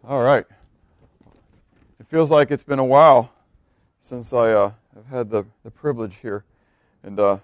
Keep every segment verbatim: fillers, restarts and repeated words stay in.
All right. It feels like it's been a while since I uh, have had the, the privilege here, and uh,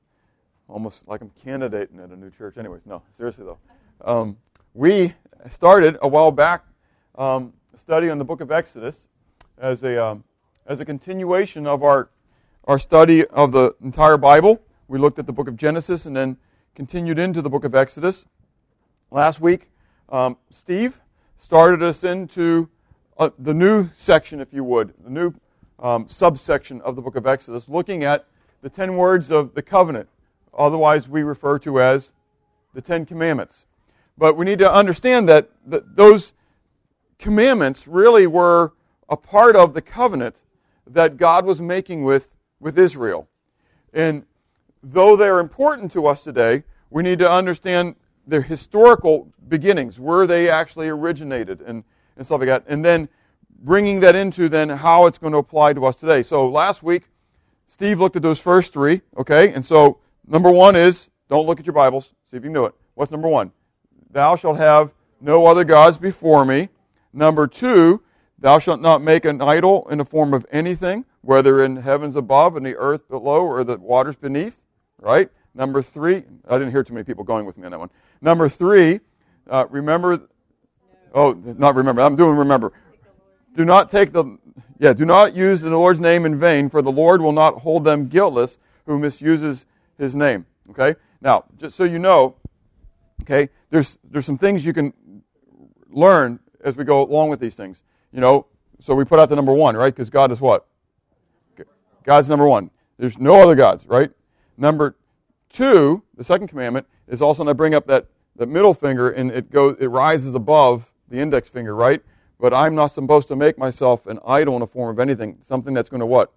almost like I'm candidating at a new church. Anyways, no, seriously though. Um, we started a while back um, a study on the book of Exodus as a um, as a continuation of our our study of the entire Bible. We looked at the book of Genesis and then continued into the book of Exodus. Last week, um, Steve started us into uh, the new section, if you would, the new um, subsection of the book of Exodus, looking at the ten words of the covenant, otherwise we refer to as the Ten Commandments. But we need to understand that th- those commandments really were a part of the covenant that God was making with, with Israel. And though they're important to us today, we need to understand their historical beginnings, where they actually originated and, and stuff like that, and then bringing that into then how it's going to apply to us today. So last week, Steve looked at those first three, okay? And so number one is, don't look at your Bibles, see if you can do it. What's number one? Thou shalt have no other gods before me. Number two, thou shalt not make an idol in the form of anything, whether in heavens above and the earth below or the waters beneath, right? Number three, I didn't hear too many people going with me on that one. Number three, uh, remember, oh, not remember, I'm doing remember. Do not take the, yeah, do not use the Lord's name in vain, for the Lord will not hold them guiltless who misuses his name, okay? Now, just so you know, okay, there's there's some things you can learn as we go along with these things. You know, so we put out the number one, right? Because God is what? God's number one. There's no other gods, right? Number two, the second commandment, is also to bring up that, that middle finger, and it goes, it rises above the index finger, right? But I'm not supposed to make myself an idol in the form of anything, something that's going to what?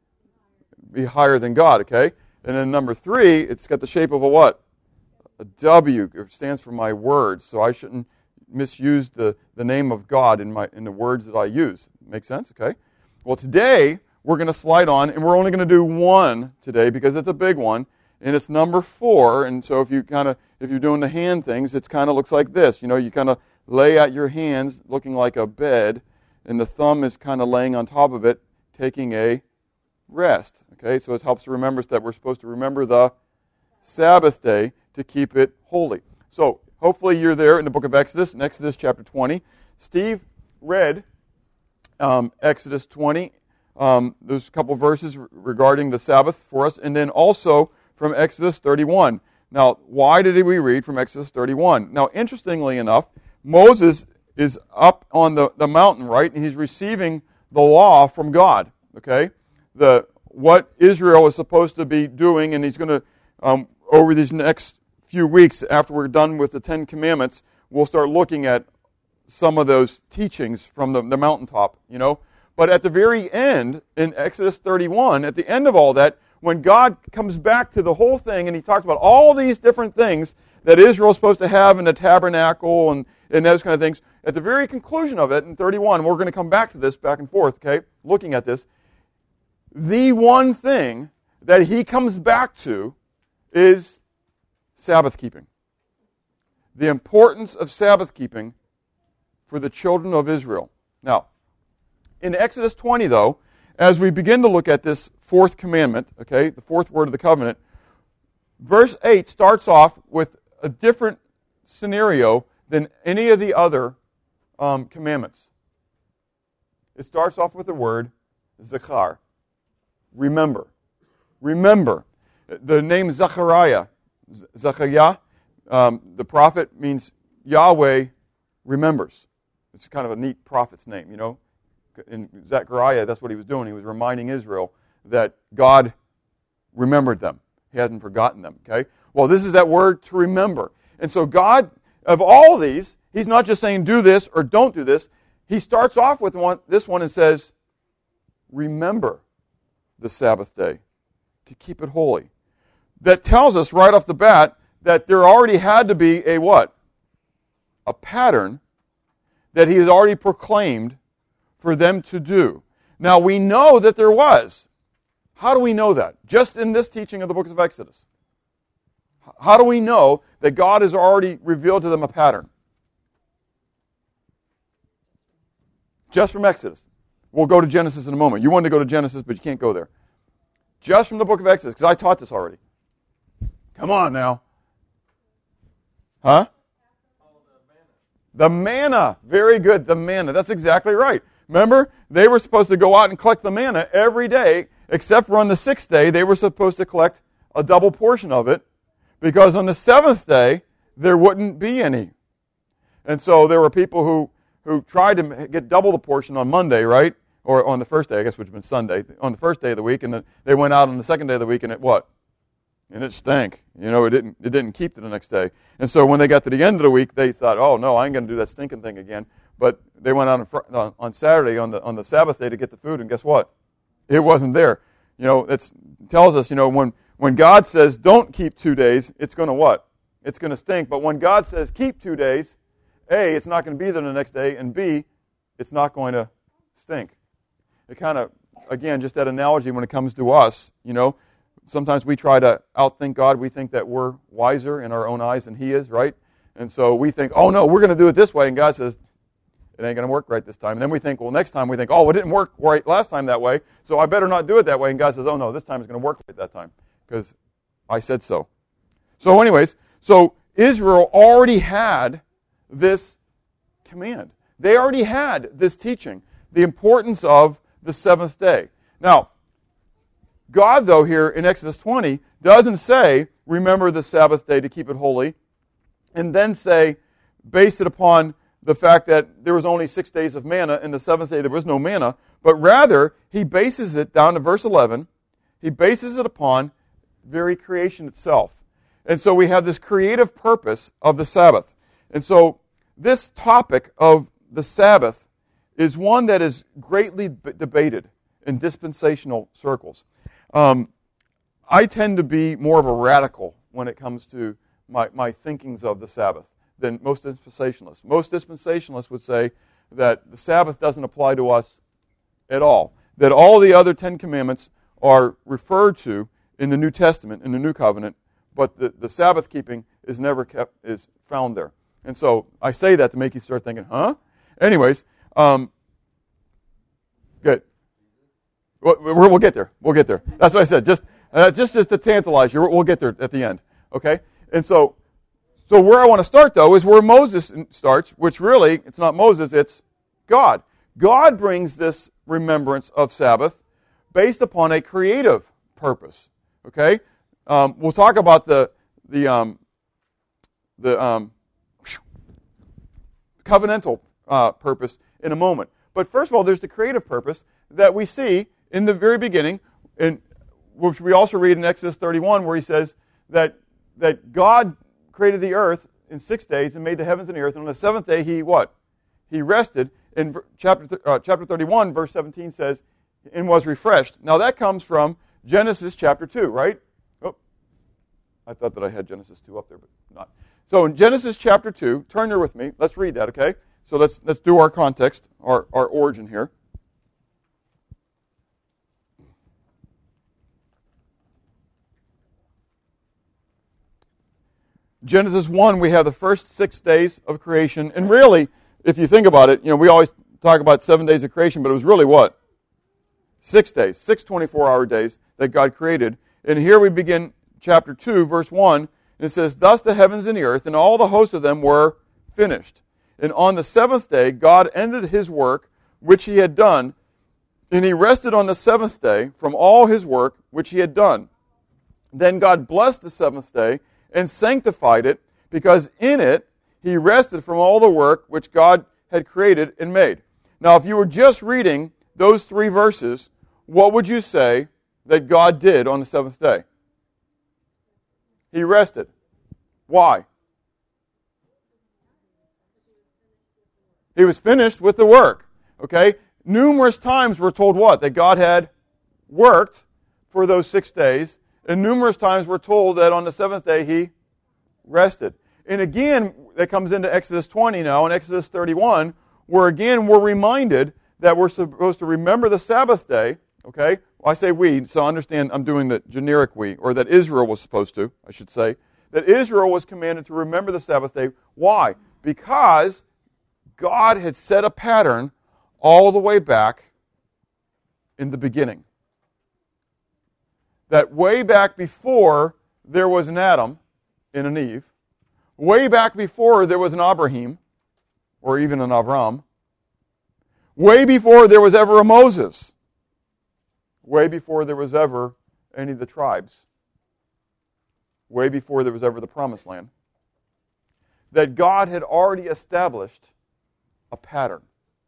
Be higher than God, okay? And then number three, it's got the shape of a what? A W. It stands for my words, so I shouldn't misuse the, the name of God in my in the words that I use. Make sense? Okay. Well, today we're going to slide on, and we're only going to do one today because it's a big one, and it's number four. And so if you kind of if you're doing the hand things, it kind of looks like this. You know, you kind of lay out your hands looking like a bed, and the thumb is kind of laying on top of it, taking a rest. Okay, so it helps to remember us that we're supposed to remember the Sabbath day to keep it holy. So hopefully you're there in the book of Exodus, in Exodus chapter twenty. Steve read um, Exodus twenty. Um, there's a couple verses regarding the Sabbath for us, and then also from Exodus thirty-one. Now, why did we read from Exodus thirty-one? Now, interestingly enough, Moses is up on the, the mountain, right, and he's receiving the law from God, okay? The what Israel is supposed to be doing, and he's going to, um, over these next few weeks, after we're done with the Ten Commandments, we'll start looking at some of those teachings from the, the mountaintop, you know. But at the very end, in Exodus thirty-one, at the end of all that, when God comes back to the whole thing, and he talks about all these different things that Israel is supposed to have in the tabernacle and, and those kind of things, at the very conclusion of it, in thirty-one, we're going to come back to this back and forth, okay, looking at this, the one thing that he comes back to is Sabbath keeping. The importance of Sabbath keeping for the children of Israel. Now, in Exodus twenty, though, as we begin to look at this fourth commandment, okay, the fourth word of the covenant, verse eight starts off with a different scenario than any of the other um, commandments. It starts off with the word Zechar. Remember. Remember. The name Zechariah, Zechariah, um, the prophet, means Yahweh remembers. It's kind of a neat prophet's name, you know. In Zechariah, that's what he was doing. He was reminding Israel that God remembered them. He hasn't forgotten them, okay? Well, this is that word to remember. And so God, of all these, he's not just saying do this or don't do this. He starts off with one, this one and says, remember the Sabbath day to keep it holy. That tells us right off the bat that there already had to be a what? A pattern that he had already proclaimed for them to do. Now, we know that there was. How do we know that? Just in this teaching of the book of Exodus. How do we know that God has already revealed to them a pattern? Just from Exodus. We'll go to Genesis in a moment. You wanted to go to Genesis, but you can't go there. Just from the book of Exodus, because I taught this already. Come on now. Huh? The manna. Very good, the manna. That's exactly right. Remember, they were supposed to go out and collect the manna every day, except for on the sixth day, they were supposed to collect a double portion of it, because on the seventh day, there wouldn't be any. And so there were people who, who tried to get double the portion on Monday, right? Or on the first day, I guess, which would have been Sunday, on the first day of the week, and then they went out on the second day of the week, and it what? And it stank. You know, it didn't it didn't keep to the next day. And so when they got to the end of the week, they thought, oh, no, I ain't going to do that stinking thing again. But they went out on, fr- on Saturday on the on the Sabbath day to get the food, and guess what? It wasn't there. You know, it tells us, you know, when, when God says don't keep two days, it's going to what? It's going to stink. But when God says keep two days, A, it's not going to be there the next day, and B, it's not going to stink. It kind of, again, just that analogy when it comes to us, you know, sometimes we try to outthink God. We think that we're wiser in our own eyes than He is, right? And so we think, oh, no, we're going to do it this way. And God says, it ain't going to work right this time. And then we think, well, next time we think, oh, it didn't work right last time that way, so I better not do it that way. And God says, oh, no, this time it's going to work right that time because I said so. So anyways, so Israel already had this command. They already had this teaching, the importance of the seventh day. Now, God, though, here in Exodus twenty, doesn't say, remember the Sabbath day to keep it holy, and then say, base it upon the fact that there was only six days of manna, and the seventh day there was no manna, but rather, he bases it down to verse eleven, he bases it upon very creation itself. And so we have this creative purpose of the Sabbath. And so this topic of the Sabbath is one that is greatly b- debated in dispensational circles. Um, I tend to be more of a radical when it comes to my, my thinkings of the Sabbath than most dispensationalists. Most dispensationalists would say that the Sabbath doesn't apply to us at all, that all the other Ten Commandments are referred to in the New Testament, in the New Covenant, but the, the Sabbath keeping is never kept, is found there. And so I say that to make you start thinking, huh? Anyways, um, good. We'll, we'll get there. We'll get there. That's what I said. Just, uh, just, just to tantalize you. We'll get there at the end. Okay? And so, so where I want to start, though, is where Moses starts, which really, it's not Moses, it's God. God brings this remembrance of Sabbath based upon a creative purpose. Okay? Um, we'll talk about the the um, the um, covenantal uh, purpose in a moment. But first of all, there's the creative purpose that we see in the very beginning, in, which we also read in Exodus thirty-one, where he says that that God created the earth in six days and made the heavens and the earth, and on the seventh day he what? He rested. In chapter uh, chapter thirty-one, verse seventeen says, and was refreshed. Now that comes from Genesis chapter two, right? Oh, I thought that I had Genesis two up there, but not. So in Genesis chapter two, turn there with me. Let's read that, okay? So let's let's do our context, our, our origin here. Genesis one, we have the first six days of creation. And really, if you think about it, you know, we always talk about seven days of creation, but it was really what? Six days, six twenty-four-hour days that God created. And here we begin chapter two, verse one, and it says, thus the heavens and the earth and all the host of them were finished. And on the seventh day, God ended his work which he had done, and he rested on the seventh day from all his work which he had done. Then God blessed the seventh day and sanctified it, because in it he rested from all the work which God had created and made. Now, if you were just reading those three verses, what would you say that God did on the seventh day? He rested. Why? He was finished with the work. Okay? Numerous times we're told what? That God had worked for those six days. And numerous times we're told that on the seventh day he rested. And again, that comes into Exodus twenty now, and Exodus thirty-one, where again we're reminded that we're supposed to remember the Sabbath day. Okay? Well, I say we, so understand I'm doing the generic we, or that Israel was supposed to, I should say. That Israel was commanded to remember the Sabbath day. Why? Because God had set a pattern all the way back in the beginning. That way back before there was an Adam and an Eve, way back before there was an Abraham, or even an Avram, way before there was ever a Moses, way before there was ever any of the tribes, way before there was ever the Promised Land, that God had already established a pattern.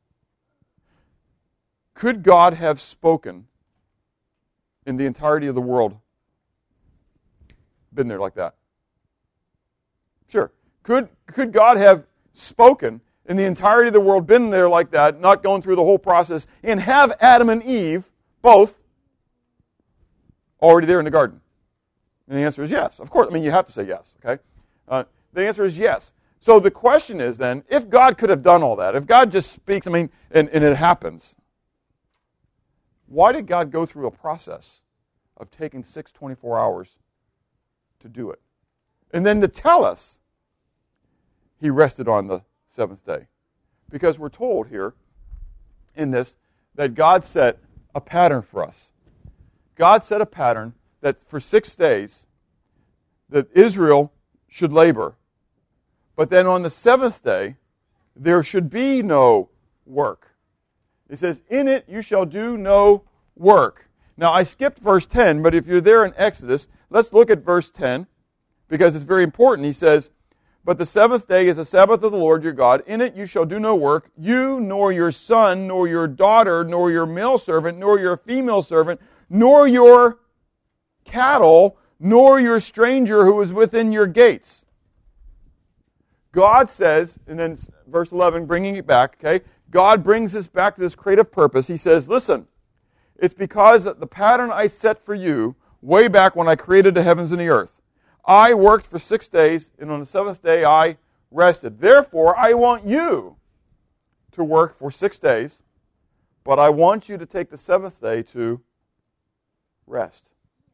Could God have spoken in the entirety of the world, been there like that? Sure. Could, could God have spoken in the entirety of the world, been there like that, not going through the whole process, and have Adam and Eve, both, already there in the garden? And the answer is yes. Of course, I mean, you have to say yes, okay? Uh, the answer is yes. So the question is then, if God could have done all that, if God just speaks, I mean, and, and it happens, why did God go through a process of taking six twenty-four hours to do it? And then to tell us he rested on the seventh day. Because we're told here in this that God set a pattern for us. God set a pattern that for six days that Israel should labor. But then on the seventh day, there should be no work. It says, in it you shall do no work. Now, I skipped verse ten, but if you're there in Exodus, let's look at verse ten, because it's very important. He says, but the seventh day is the Sabbath of the Lord your God. In it you shall do no work, you, nor your son, nor your daughter, nor your male servant, nor your female servant, nor your cattle, nor your stranger who is within your gates. God says, and then verse eleven, bringing it back, okay, God brings us back to this creative purpose. He says, listen, it's because the pattern I set for you way back when I created the heavens and the earth. I worked for six days, and on the seventh day I rested. Therefore, I want you to work for six days, but I want you to take the seventh day to rest.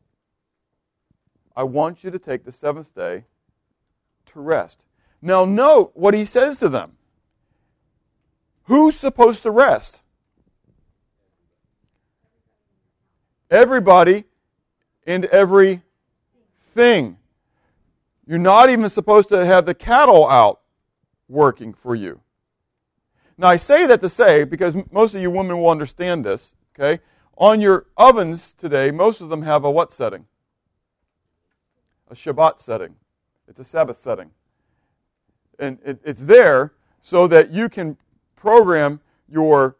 I want you to take the seventh day to rest. Now note what he says to them. Who's supposed to rest? Everybody and everything. You're not even supposed to have the cattle out working for you. Now I say that to say, because most of you women will understand this, okay? On your ovens today, most of them have a what setting? A Shabbat setting. It's a Sabbath setting. And it, it's there so that you can program your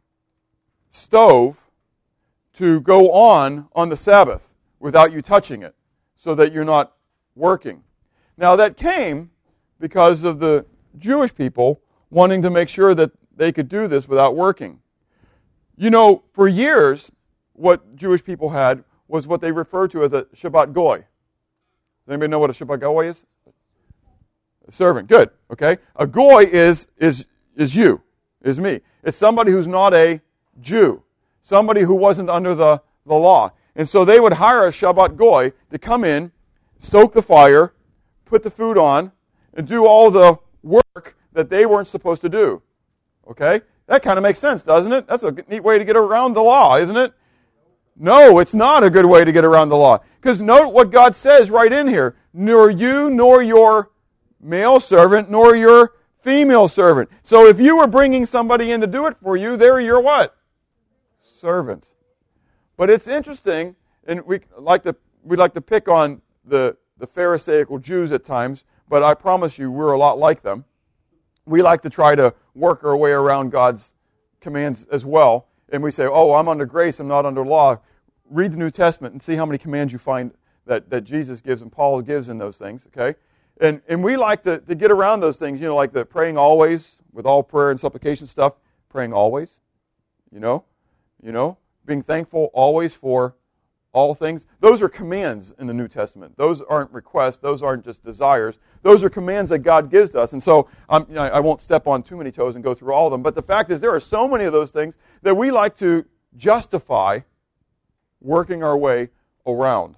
stove to go on on the Sabbath without you touching it, so that you're not working. Now that came because of the Jewish people wanting to make sure that they could do this without working. You know, for years, what Jewish people had was what they referred to as a Shabbat Goy. Does anybody know what a Shabbat Goy is? A servant. Good. Okay. A Goy is is is you, is me. It's somebody who's not a Jew, somebody who wasn't under the, the law. And so they would hire a Shabbat Goy to come in, stoke the fire, put the food on, and do all the work that they weren't supposed to do. Okay? That kind of makes sense, doesn't it? That's a neat way to get around the law, isn't it? No, it's not a good way to get around the law. Because note what God says right in here. Nor you, nor your male servant, nor your female servant. So if you were bringing somebody in to do it for you, they're your what? Servant. But it's interesting, and we like to we like to pick on the, the Pharisaical Jews at times, but I promise you we're a lot like them. We like to try to work our way around God's commands as well. And we say, oh, I'm under grace, I'm not under law. Read the New Testament and see how many commands you find that, that Jesus gives and Paul gives in those things, okay? And and we like to, to get around those things, you know, like the praying always, with all prayer and supplication stuff, praying always, you know, you know, being thankful always for all things. Those are commands in the New Testament. Those aren't requests. Those aren't just desires. Those are commands that God gives to us. And so um, you know, I won't step on too many toes and go through all of them. But the fact is there are so many of those things that we like to justify working our way around.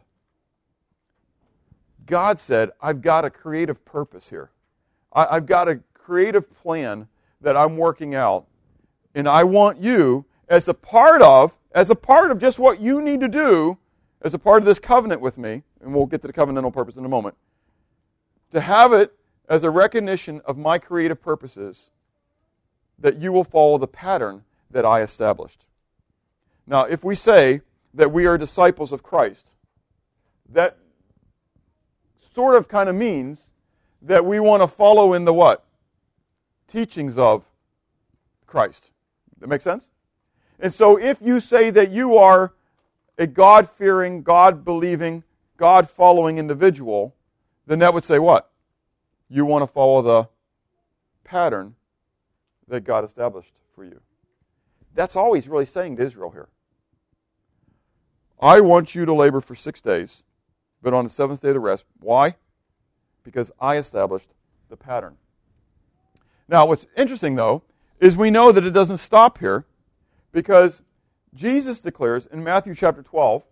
God said, I've got a creative purpose here. I, I've got a creative plan that I'm working out And I want you, as a part of, as a part of just what you need to do, as a part of this covenant with me, and we'll get to the covenantal purpose in a moment, to have it as a recognition of my creative purposes, that you will follow the pattern that I established. Now, if we say that we are disciples of Christ, that sort of kind of means that we want to follow in the what? Teachings of Christ. That make sense? And so if you say that you are a God-fearing, God-believing, God-following individual, then that would say what? You want to follow the pattern that God established for you. That's all he's really saying to Israel here. I want you to labor for six days, but on the seventh day the rest. Why? Because I established the pattern. Now, what's interesting, though, is we know that it doesn't stop here, because Jesus declares in Matthew chapter twelve,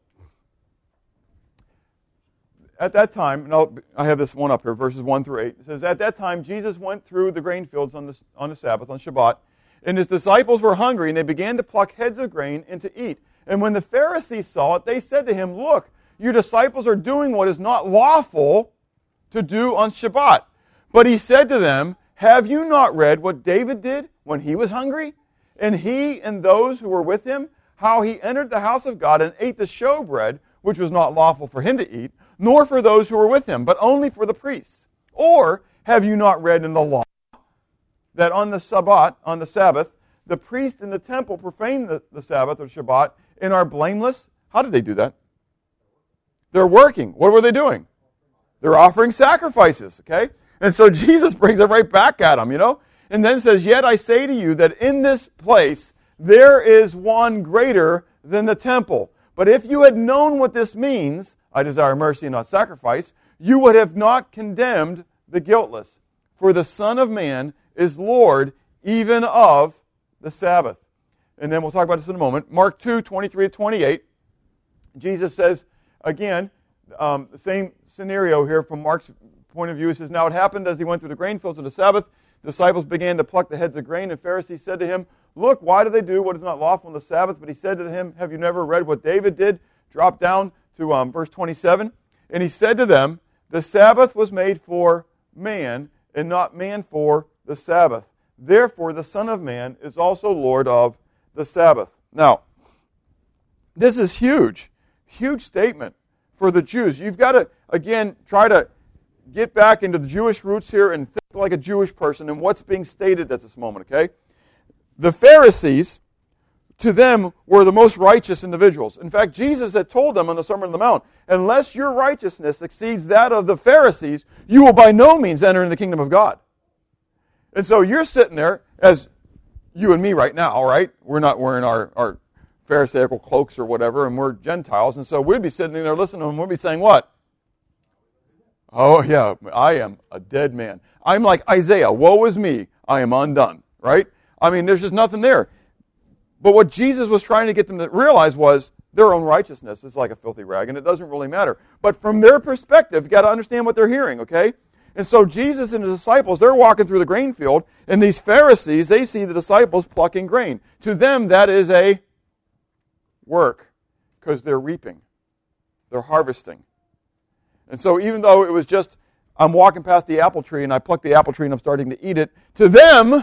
at that time, and I'll, I have this one up here, verses one through eight. It says, at that time, Jesus went through the grain fields on the, on the Sabbath, on Shabbat, and his disciples were hungry, and they began to pluck heads of grain and to eat. And when the Pharisees saw it, they said to him, look, your disciples are doing what is not lawful to do on Shabbat. But he said to them, have you not read what David did when he was hungry? And he and those who were with him, how he entered the house of God and ate the showbread, which was not lawful for him to eat, nor for those who were with him, but only for the priests. Or have you not read in the law that on the Sabbath, on the Sabbath, the priest in the temple profane the, the Sabbath or Shabbat and are blameless? How did they do that? They're working. What were they doing? They're offering sacrifices, okay? And so Jesus brings it right back at them, you know? And then says, yet I say to you that in this place there is one greater than the temple. But if you had known what this means, I desire mercy and not sacrifice, you would have not condemned the guiltless. For the Son of Man is Lord even of the Sabbath. And then we'll talk about this in a moment. Mark two, twenty-three to twenty-eight. Jesus says, again, um, the same scenario here from Mark's point of view. He says, now it happened as he went through the grain fields on the Sabbath, disciples began to pluck the heads of grain, and Pharisees said to him, look, why do they do what is not lawful on the Sabbath? But he said to him, have you never read what David did? Drop down to um, verse twenty-seven. And he said to them, the Sabbath was made for man, and not man for the Sabbath. Therefore, the Son of Man is also Lord of the Sabbath. Now, this is huge. Huge statement for the Jews. You've got to, again, try to get back into the Jewish roots here and think like a Jewish person and what's being stated at this moment, okay? The Pharisees, to them, were the most righteous individuals. In fact, Jesus had told them on the Sermon on the Mount, unless your righteousness exceeds that of the Pharisees, you will by no means enter into the kingdom of God. And so you're sitting there, as you and me right now, all right? We're not wearing our, our Pharisaical cloaks or whatever, and we're Gentiles, and so we'd be sitting there listening to them, we'd be saying what? Oh, yeah, I am a dead man. I'm like Isaiah, woe is me, I am undone, right? I mean, there's just nothing there. But what Jesus was trying to get them to realize was their own righteousness is like a filthy rag, and it doesn't really matter. But from their perspective, you've got to understand what they're hearing, okay? And so Jesus and his disciples, they're walking through the grain field, and these Pharisees, they see the disciples plucking grain. To them, that is a work, because they're reaping. They're harvesting. And so even though it was just, I'm walking past the apple tree, and I pluck the apple tree, and I'm starting to eat it, to them,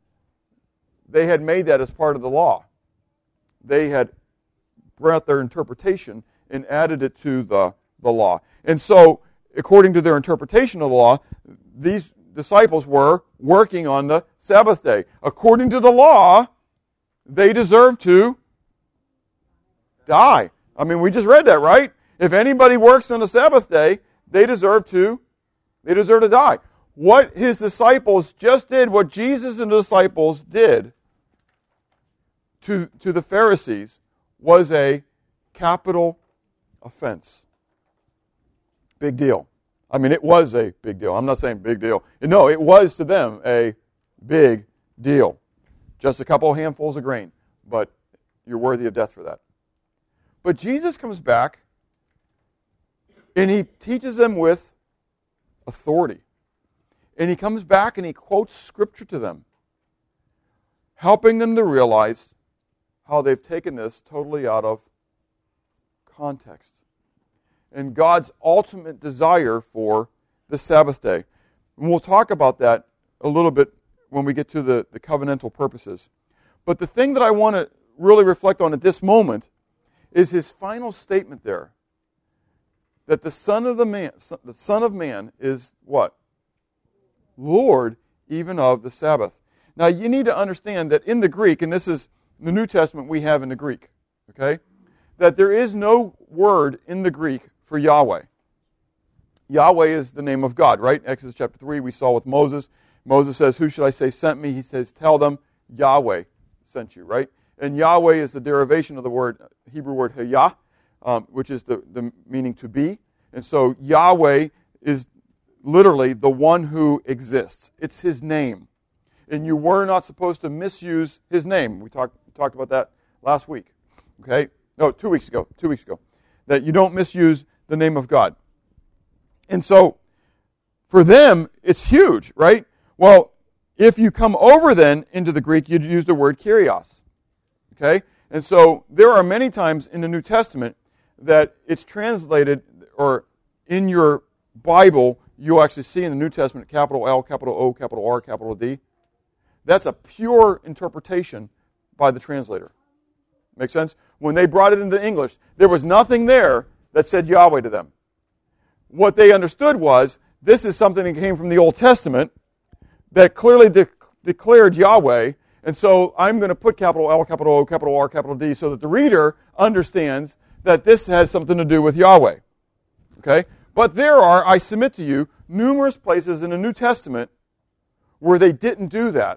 they had made that as part of the law. They had brought their interpretation and added it to the, the law. And so, according to their interpretation of the law, these disciples were working on the Sabbath day. According to the law, they deserve to die. I mean, we just read that, right? If anybody works on the Sabbath day, they deserve to, they deserve to die. What his disciples just did, what Jesus and the disciples did to, to the Pharisees, was a capital offense. Big deal. I mean, it was a big deal. I'm not saying big deal. No, it was to them a big deal. Just a couple handfuls of grain, but you're worthy of death for that. But Jesus comes back, and he teaches them with authority. And he comes back and he quotes Scripture to them. helping them to realize how they've taken this totally out of context. And God's ultimate desire for the Sabbath day. And we'll talk about that a little bit when we get to the, the covenantal purposes. But the thing that I want to really reflect on at this moment is his final statement there. That the Son of the Man, the Son of Man is what? Lord even of the Sabbath. Now you need to understand that in the Greek, and this is the New Testament we have in the Greek, okay? That there is no word in the Greek for Yahweh. Yahweh is the name of God, right? Exodus chapter three, we saw with Moses. Moses says, who should I say sent me? He says, tell them Yahweh sent you, right? And Yahweh is the derivation of the word, Hebrew word hayah, um, which is the, the meaning to be. And so Yahweh is literally the one who exists. It's his name. And you were not supposed to misuse his name. We talked talked about that last week. Okay? No, two weeks ago. Two weeks ago. That you don't misuse the name of God. And so, for them, it's huge, right? Well, if you come over then into the Greek, you'd use the word kyrios. Okay? And so, there are many times in the New Testament that it's translated, or in your Bible, you'll actually see in the New Testament capital L, capital O, capital R, capital D. That's a pure interpretation by the translator. Make sense? When they brought it into English, there was nothing there that said Yahweh to them. What they understood was, this is something that came from the Old Testament that clearly de- declared Yahweh, and so I'm going to put capital L, capital O, capital R, capital D, so that the reader understands that this has something to do with Yahweh. Okay? But there are, I submit to you, numerous places in the New Testament where they didn't do that.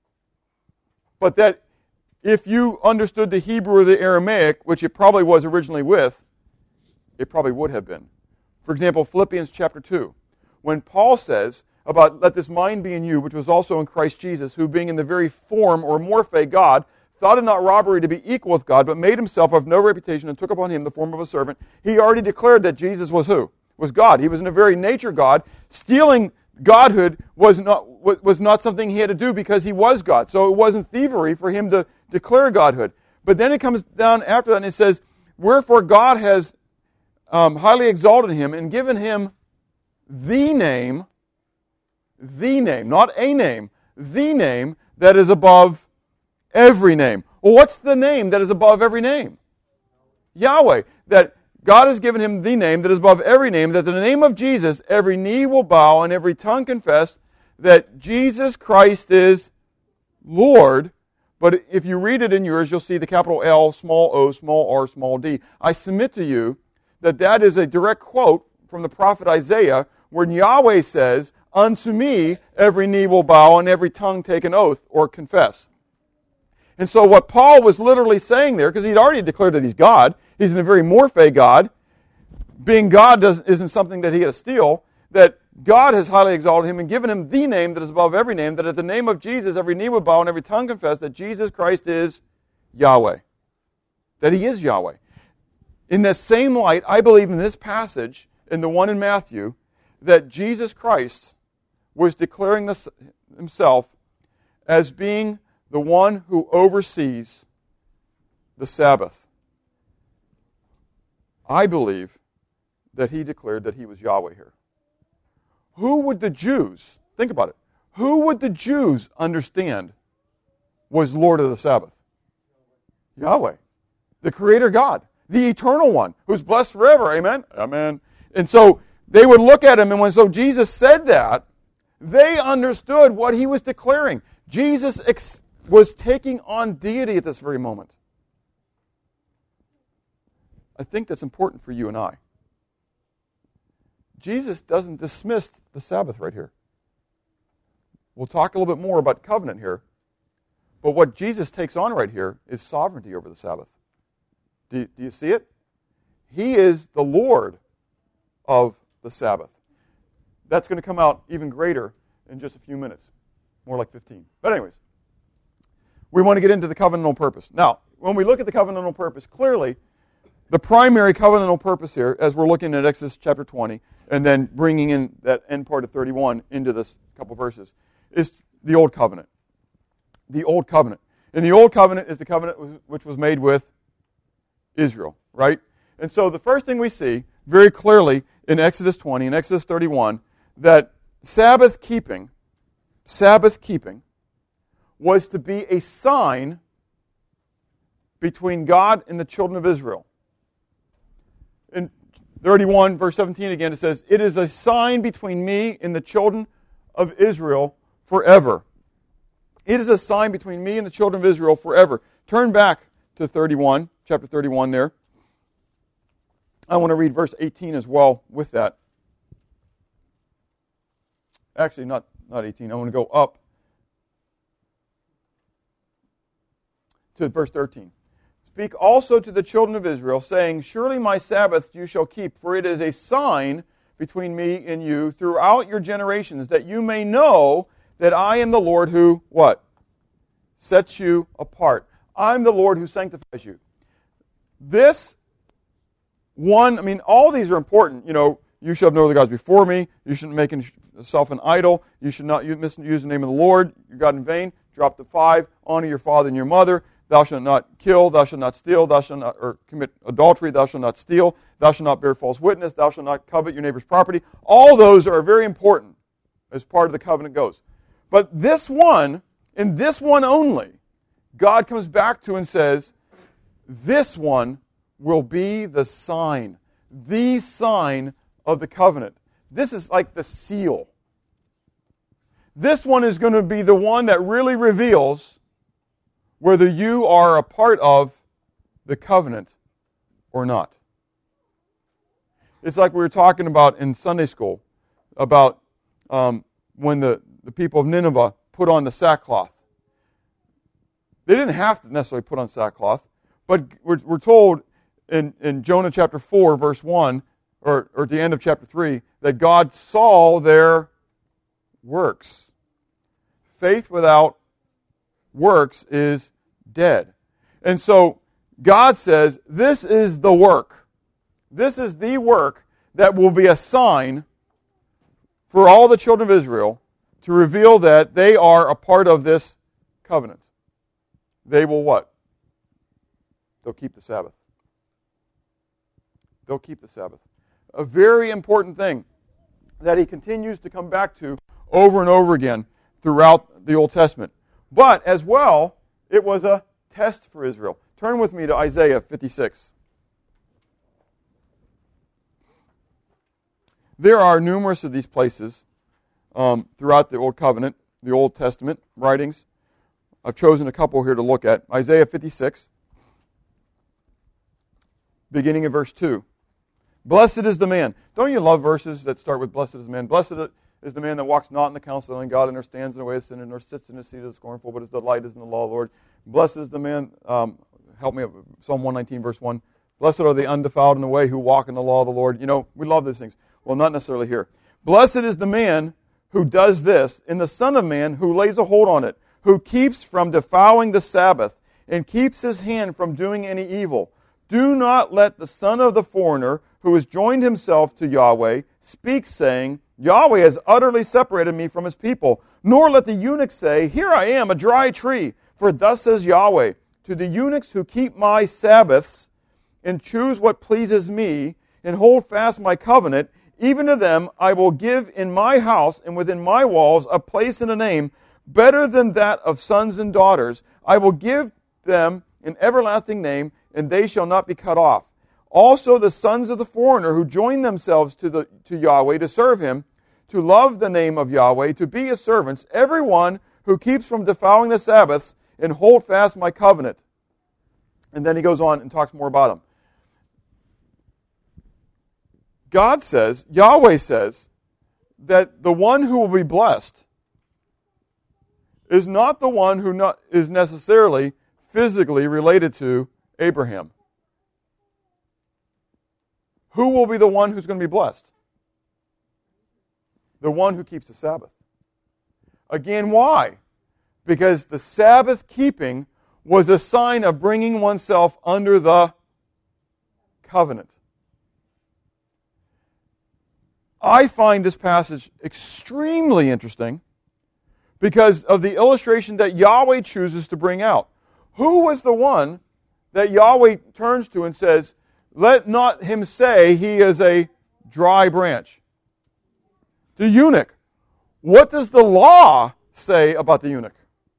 But that if you understood the Hebrew or the Aramaic, which it probably was originally with, it probably would have been. For example, Philippians chapter two. When Paul says about, let this mind be in you, which was also in Christ Jesus, who being in the very form or morphe God, thought it not robbery to be equal with God, but made himself of no reputation and took upon him the form of a servant. He already declared that Jesus was who? Was God. He was in a very nature God. Stealing godhood was not was not something he had to do because he was God. So it wasn't thievery for him to declare godhood. But then it comes down after that and it says, wherefore God has um, highly exalted him and given him the name, the name, not a name, the name that is above every name. Well, what's the name that is above every name? Yahweh. That God has given him the name that is above every name, that in the name of Jesus, every knee will bow and every tongue confess that Jesus Christ is Lord. But if you read it in yours, you'll see the capital L, small o, small r, small d. I submit to you that that is a direct quote from the prophet Isaiah, where Yahweh says, unto me every knee will bow and every tongue take an oath or confess. And so what Paul was literally saying there, because he'd already declared that he's God, he's in a very morphe God. Being God doesn't, isn't something that he had to steal, that God has highly exalted him and given him the name that is above every name, that at the name of Jesus every knee would bow and every tongue confess that Jesus Christ is Yahweh. That he is Yahweh. In the same light, I believe in this passage, in the one in Matthew, that Jesus Christ was declaring this himself as being the one who oversees the Sabbath. I believe that he declared that he was Yahweh here. Who would the Jews, think about it, who would the Jews understand was Lord of the Sabbath? Yahweh, the Creator God, the Eternal One, who's blessed forever, amen? Amen. And so they would look at him, and when so Jesus said that, they understood what he was declaring. Jesus ex- was taking on deity at this very moment. I think that's important for you and I. Jesus doesn't dismiss the Sabbath right here. We'll talk a little bit more about covenant here. But what Jesus takes on right here is sovereignty over the Sabbath. Do you, do you see it? He is the Lord of the Sabbath. That's going to come out even greater in just a few minutes. More like fifteen. But anyways, we want to get into the covenantal purpose. Now, when we look at the covenantal purpose, clearly, the primary covenantal purpose here, as we're looking at Exodus chapter twenty, and then bringing in that end part of thirty-one into this couple verses, is the Old Covenant. The Old Covenant. And the old covenant is the covenant which was made with Israel, right? And so the first thing we see very clearly in Exodus twenty and Exodus thirty-one, that Sabbath keeping, Sabbath keeping was to be a sign between God and the children of Israel. In thirty-one, verse seventeen again, it says, "It is a sign between me and the children of Israel forever." It is a sign between me and the children of Israel forever. Turn back to thirty-one, chapter thirty-one there. I want to read verse eighteen as well with that. Actually, not, not eighteen. I want to go up to verse thirteen. "Speak also to the children of Israel, saying, Surely my Sabbath you shall keep, for it is a sign between me and you throughout your generations, that you may know that I am the Lord who," what? "Sets you apart." I'm the Lord who sanctifies you. This one, I mean, all these are important. You know, you shall have no other gods before me. You shouldn't make yourself an idol. You should not misuse the name of the Lord, your God, in vain. Drop the five. Honor your father and your mother. Thou shalt not kill. Thou shalt not steal. Thou shalt not or commit adultery. Thou shalt not steal. Thou shalt not bear false witness. Thou shalt not covet your neighbor's property. All those are very important as part of the covenant goes. But this one, and this one only, God comes back to and says, this one will be the sign, the sign of the covenant. This is like the seal. This one is going to be the one that really reveals whether you are a part of the covenant or not. It's like we were talking about in Sunday school about um, when the, the people of Nineveh put on the sackcloth. They didn't have to necessarily put on sackcloth, but we're, we're told in, in Jonah chapter four, verse one, or, or at the end of chapter three, that God saw their works. Faith without works is dead. And so God says, this is the work. This is the work that will be a sign for all the children of Israel to reveal that they are a part of this covenant. They will what? They'll keep the Sabbath. They'll keep the Sabbath. A very important thing that he continues to come back to over and over again throughout the Old Testament. But as well, it was a test for Israel. Turn with me to Isaiah fifty-six. There are numerous of these places um, throughout the Old Covenant, the Old Testament writings. I've chosen a couple here to look at. Isaiah fifty-six, beginning in verse two. Blessed is the man. Don't you love verses that start with blessed is the man? Blessed is the man that walks not in the counsel of God, nor stands in the way of sinners, nor sits in the seat of the scornful, but his delight is in the law of the Lord. Blessed is the man, um, help me up, Psalm one nineteen, verse one. Blessed are the undefiled in the way who walk in the law of the Lord. You know, we love those things. Well, not necessarily here. Blessed is the man who does this, and the Son of Man who lays a hold on it, who keeps from defiling the Sabbath, and keeps his hand from doing any evil. Do not let the son of the foreigner, who has joined himself to Yahweh, speak, saying, Yahweh has utterly separated me from his people. Nor let the eunuch say, Here I am, a dry tree. For thus says Yahweh, to the eunuchs who keep my Sabbaths, and choose what pleases me, and hold fast my covenant, even to them I will give in my house and within my walls a place and a name, better than that of sons and daughters. I will give them an everlasting name, and they shall not be cut off. Also the sons of the foreigner who join themselves to, the, to Yahweh to serve him, to love the name of Yahweh, to be his servants, everyone who keeps from defiling the Sabbaths, and hold fast my covenant. And then he goes on and talks more about them. God says, Yahweh says, that the one who will be blessed is not the one who not, is necessarily physically related to Abraham. Who will be the one who's going to be blessed? The one who keeps the Sabbath. Again, why? Because the Sabbath keeping was a sign of bringing oneself under the covenant. I find this passage extremely interesting because of the illustration that Yahweh chooses to bring out. who was the one that Yahweh turns to and says, let not him say he is a dry branch? The eunuch. What does the law say about the eunuch?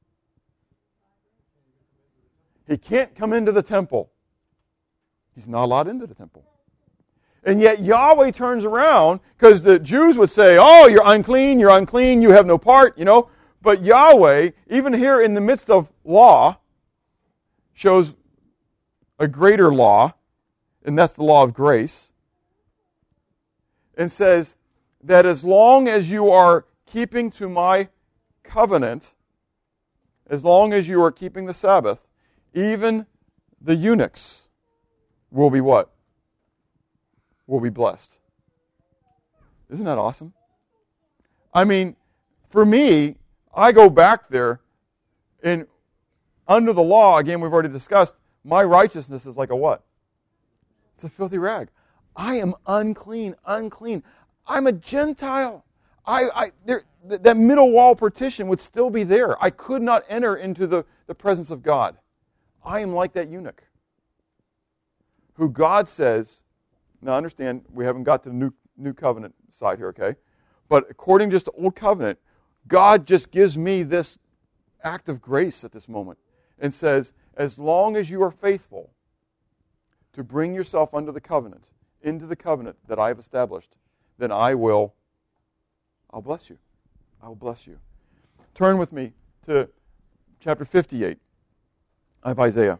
He can't come into the temple. He's not allowed into the temple. And yet Yahweh turns around, because the Jews would say, oh, you're unclean, you're unclean, you have no part, you know. But Yahweh, even here in the midst of law, shows a greater law, and that's the law of grace, and says that as long as you are keeping to my covenant, as long as you are keeping the Sabbath, even the eunuchs will be what? Will be blessed. Isn't that awesome? I mean, for me, I go back there, and under the law, again, we've already discussed, my righteousness is like a what? It's a filthy rag. I am unclean, unclean. I'm a Gentile. I, I there, th- that middle wall partition would still be there. I could not enter into the, the presence of God. I am like that eunuch, who God says, now understand, we haven't got to the new, new covenant side here, okay? But according just to Old Covenant, God just gives me this act of grace at this moment and says, as long as you are faithful to bring yourself under the covenant, into the covenant that I have established, then I will, I'll bless you. I will bless you. Turn with me to chapter fifty-eight of Isaiah.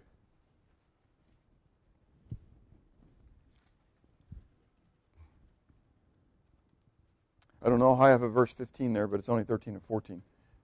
I don't know how I have a verse fifteen there, but it's only thirteen and fourteen.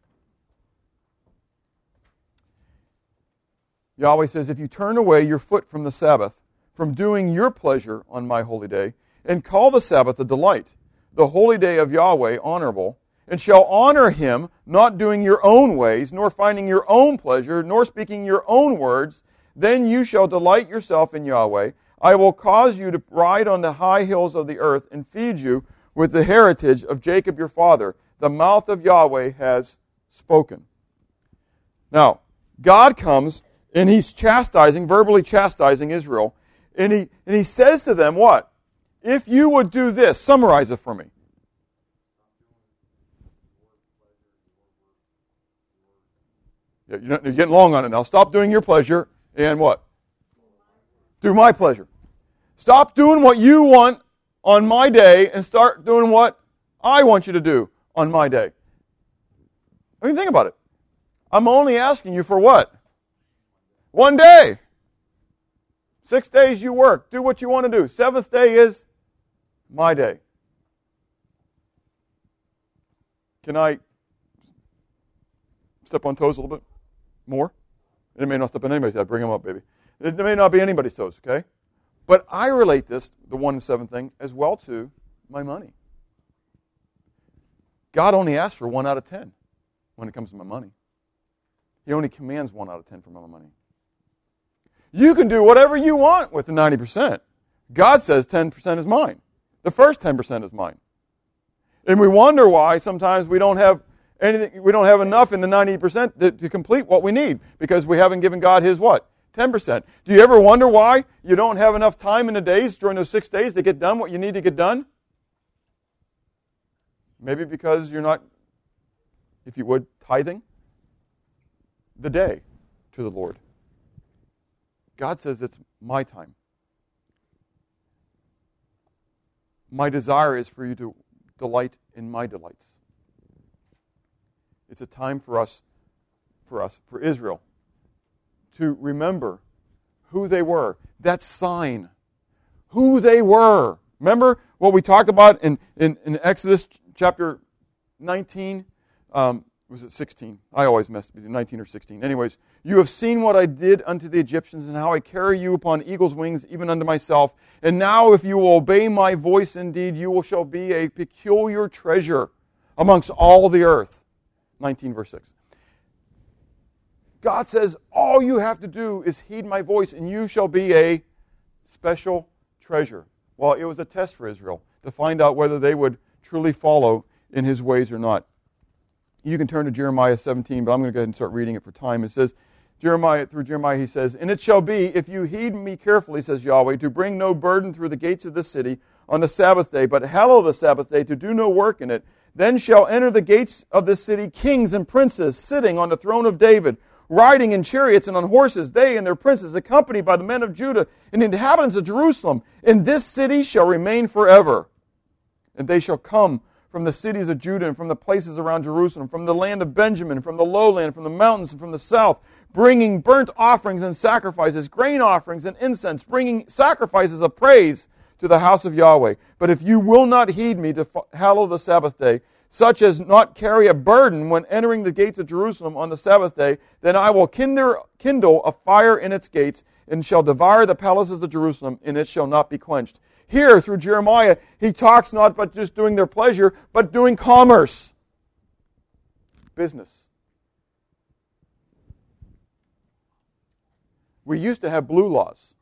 Yahweh says, if you turn away your foot from the Sabbath, from doing your pleasure on my holy day, and call the Sabbath a delight, the holy day of Yahweh honorable, and shall honor him, not doing your own ways, nor finding your own pleasure, nor speaking your own words, then you shall delight yourself in Yahweh. I will cause you to ride on the high hills of the earth and feed you with the heritage of Jacob your father. The mouth of Yahweh has spoken. Now, God comes and he's chastising, verbally chastising Israel, and he and he says to them, what? If you would do this, summarize it for me. Yeah, you're, not, you're getting long on it now. Stop doing your pleasure and what? Do my pleasure. Stop doing what you want on my day and start doing what I want you to do on my day. I mean, think about it. I'm only asking you for what? One day. Six days you work. Do what you want to do. Seventh day is my day. Can I step on toes a little bit more? It may not step on anybody's. I bring them up, baby. It may not be anybody's toes, okay? But I relate this, the one and seven thing, as well to my money. God only asks for one out of ten when it comes to my money. He only commands one out of ten for my money. You can do whatever you want with the ninety percent. God says ten percent is mine. The first ten percent is mine. And we wonder why sometimes we don't have anything, we don't have enough in the ninety percent to, to complete what we need, because we haven't given God his what? ten percent. Do you ever wonder why you don't have enough time in the days during those six days to get done what you need to get done? Maybe because you're not, if you would, tithing the day to the Lord. God says it's my time. My desire is for you to delight in my delights. It's a time for us, for us, for Israel, to remember who they were. That sign. Who they were. Remember what we talked about in, in, in Exodus chapter nineteen? Um, was it sixteen? I always mess between nineteen or sixteen. Anyways, you have seen what I did unto the Egyptians, and how I carry you upon eagle's wings, even unto myself. And now if you will obey my voice indeed, you will shall be a peculiar treasure amongst all the earth. nineteen verse six. God says, all you have to do is heed my voice, and you shall be a special treasure. Well, it was a test for Israel to find out whether they would truly follow in his ways or not. You can turn to Jeremiah seventeen, but I'm going to go ahead and start reading it for time. It says, Jeremiah, through Jeremiah, he says, "And it shall be, if you heed me carefully, says Yahweh, to bring no burden through the gates of this city on the Sabbath day, but hallow the Sabbath day to do no work in it, then shall enter the gates of this city kings and princes sitting on the throne of David, riding in chariots and on horses, they and their princes, accompanied by the men of Judah and inhabitants of Jerusalem. And this city shall remain forever. And they shall come from the cities of Judah and from the places around Jerusalem, from the land of Benjamin, from the lowland, from the mountains, and from the south, bringing burnt offerings and sacrifices, grain offerings and incense, bringing sacrifices of praise to the house of Yahweh. But if you will not heed me to hallow the Sabbath day, such as not carry a burden when entering the gates of Jerusalem on the Sabbath day, then I will kindle, kindle a fire in its gates, and shall devour the palaces of Jerusalem, and it shall not be quenched." Here, through Jeremiah, he talks not about just doing their pleasure, but doing commerce. Business. We used to have blue laws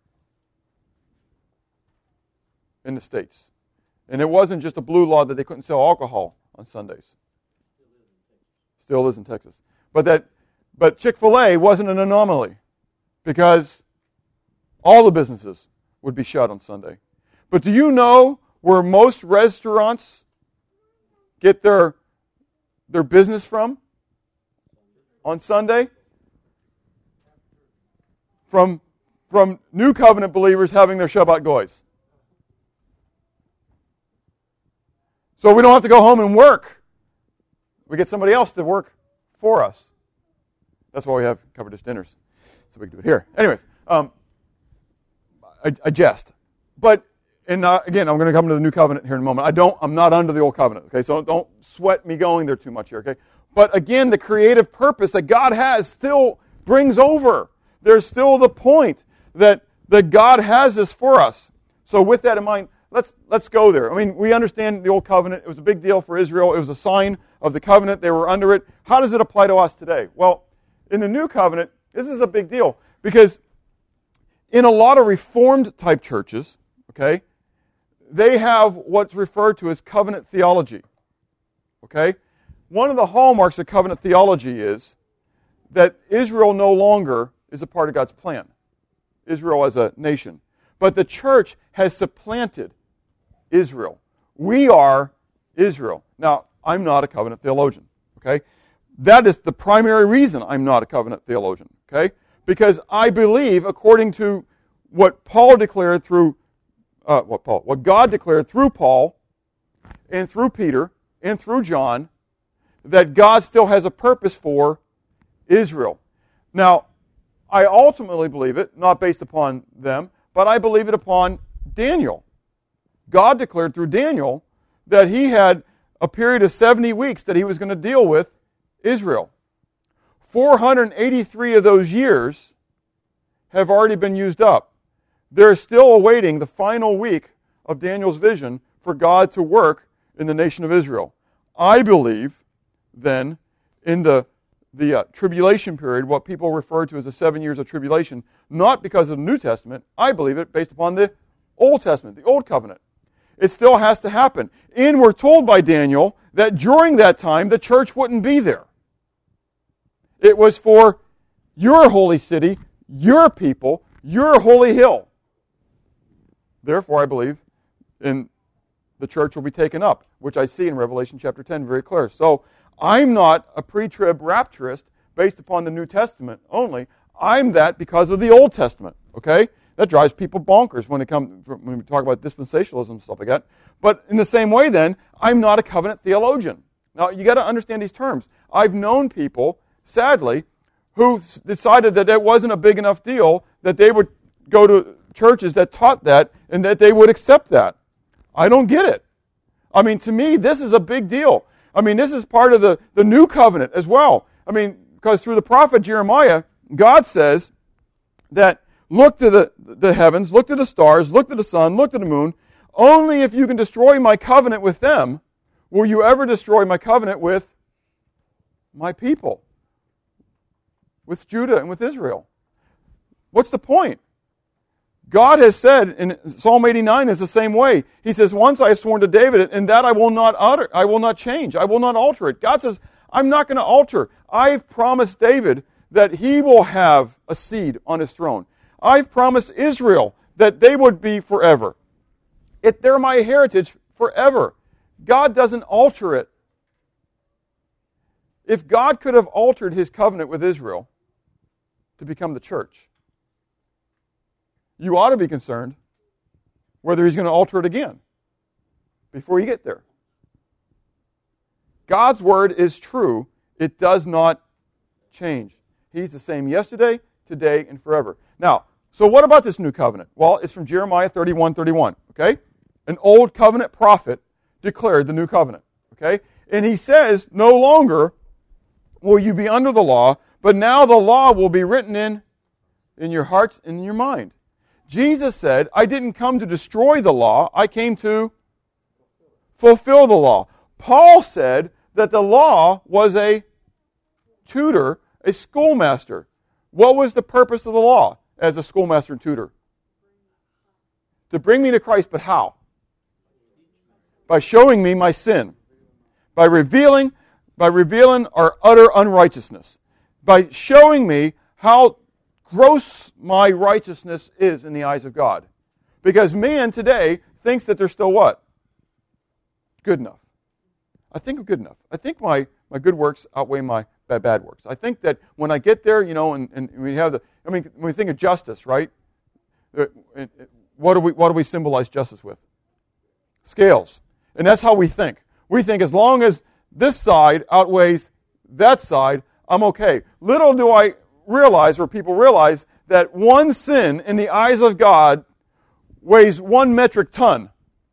in the States. And it wasn't just a blue law that they couldn't sell alcohol on Sundays. Still is in Texas. But that, but Chick-fil-A wasn't an anomaly, because all the businesses would be shut on Sunday. But do you know where most restaurants get their, their business from on Sunday? From, from New Covenant believers having their Shabbat goys. So we don't have to go home and work. We get somebody else to work for us. That's why we have covered dish dinners. So we can do it here. Anyways, um, I, I jest. But And uh, again, I'm going to come to the new covenant here in a moment. I don't, I'm not under the old covenant, okay? So don't sweat me going there too much here, okay? But again, the creative purpose that God has still brings over. There's still the point that, that God has this for us. So with that in mind, let's, let's go there. I mean, we understand the old covenant. It was a big deal for Israel. It was a sign of the covenant. They were under it. How does it apply to us today? Well, in the new covenant, this is a big deal, because in a lot of Reformed type churches, okay, they have what's referred to as covenant theology. Okay? One of the hallmarks of covenant theology is that Israel no longer is a part of God's plan. Israel as a nation. But the church has supplanted Israel. We are Israel. Now, I'm not a covenant theologian. Okay? That is the primary reason I'm not a covenant theologian. Okay? Because I believe, according to what Paul declared through Uh, what Paul, what God declared through Paul and through Peter and through John, that God still has a purpose for Israel. Now, I ultimately believe it, not based upon them, but I believe it upon Daniel. God declared through Daniel that he had a period of seventy weeks that he was going to deal with Israel. four hundred eighty-three of those years have already been used up. They're still awaiting the final week of Daniel's vision for God to work in the nation of Israel. I believe, then, in the, the uh, tribulation period, what people refer to as the seven years of tribulation, not because of the New Testament, I believe it based upon the Old Testament, the Old Covenant. It still has to happen. And we're told by Daniel that during that time, the church wouldn't be there. It was for your holy city, your people, your holy hill. Therefore, I believe in the church will be taken up, which I see in Revelation chapter ten very clear. So I'm not a pre-trib rapturist based upon the New Testament only. I'm that because of the Old Testament. Okay, that drives people bonkers when it comes when we talk about dispensationalism and stuff like that. But in the same way, then I'm not a covenant theologian. Now you got to understand these terms. I've known people, sadly, who decided that it wasn't a big enough deal that they would go to churches that taught that and that they would accept that. I don't get it. I mean, to me, this is a big deal. I mean, this is part of the, the new covenant as well. I mean, because through the prophet Jeremiah, God says that look to the, the heavens, look to the stars, look to the sun, look to the moon. Only if you can destroy my covenant with them will you ever destroy my covenant with my people, with Judah and with Israel. What's the point? God has said, in Psalm eighty-nine is the same way. He says, once I have sworn to David, and that I will not utter, I will not change. I will not alter it. God says, I'm not going to alter. I've promised David that he will have a seed on his throne. I've promised Israel that they would be forever. It, they're my heritage forever. God doesn't alter it. If God could have altered his covenant with Israel to become the church, you ought to be concerned whether he's going to alter it again before you get there. God's word is true. It does not change. He's the same yesterday, today, and forever. Now, so what about this new covenant? Well, it's from Jeremiah thirty-one thirty-one, okay? An old covenant prophet declared the new covenant, okay? And he says, no longer will you be under the law, but now the law will be written in, in your hearts and in your mind. Jesus said, I didn't come to destroy the law, I came to fulfill the law. Paul said that the law was a tutor, a schoolmaster. What was the purpose of the law as a schoolmaster and tutor? To bring me to Christ, but how? By showing me my sin. By revealing, by revealing our utter unrighteousness. By showing me how gross my righteousness is in the eyes of God. Because man today thinks that they're still what? Good enough. I think I'm good enough. I think my, my good works outweigh my bad, bad works. I think that when I get there, you know, and, and we have the, I mean, when we think of justice, right? What do we, what do we symbolize justice with? Scales. And that's how we think. We think as long as this side outweighs that side, I'm okay. Little do I realize, or people realize, that one sin in the eyes of God weighs one metric ton.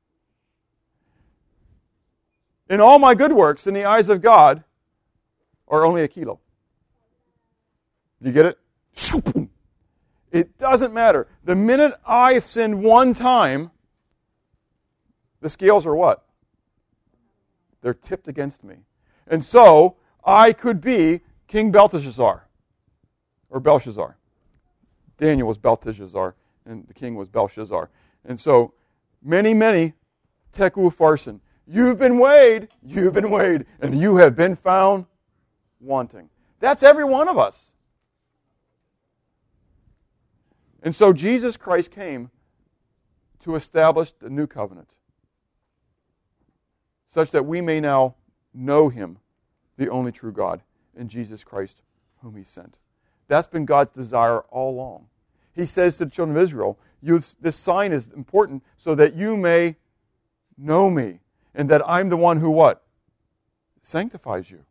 And all my good works in the eyes of God are only a kilo. Do you get it? It doesn't matter. The minute I sin one time, the scales are what? They're tipped against me. And so, I could be King Belteshazzar. Or Belshazzar. Daniel was Belteshazzar, and the king was Belshazzar. And so, many, many, teku farsin. You've been weighed, you've been weighed, and you have been found wanting. That's every one of us. And so Jesus Christ came to establish the new covenant, such that we may now know him, the only true God, and Jesus Christ, whom he sent. That's been God's desire all along. He says to the children of Israel, you, this sign is important so that you may know me, and that I'm the one who what? Sanctifies you.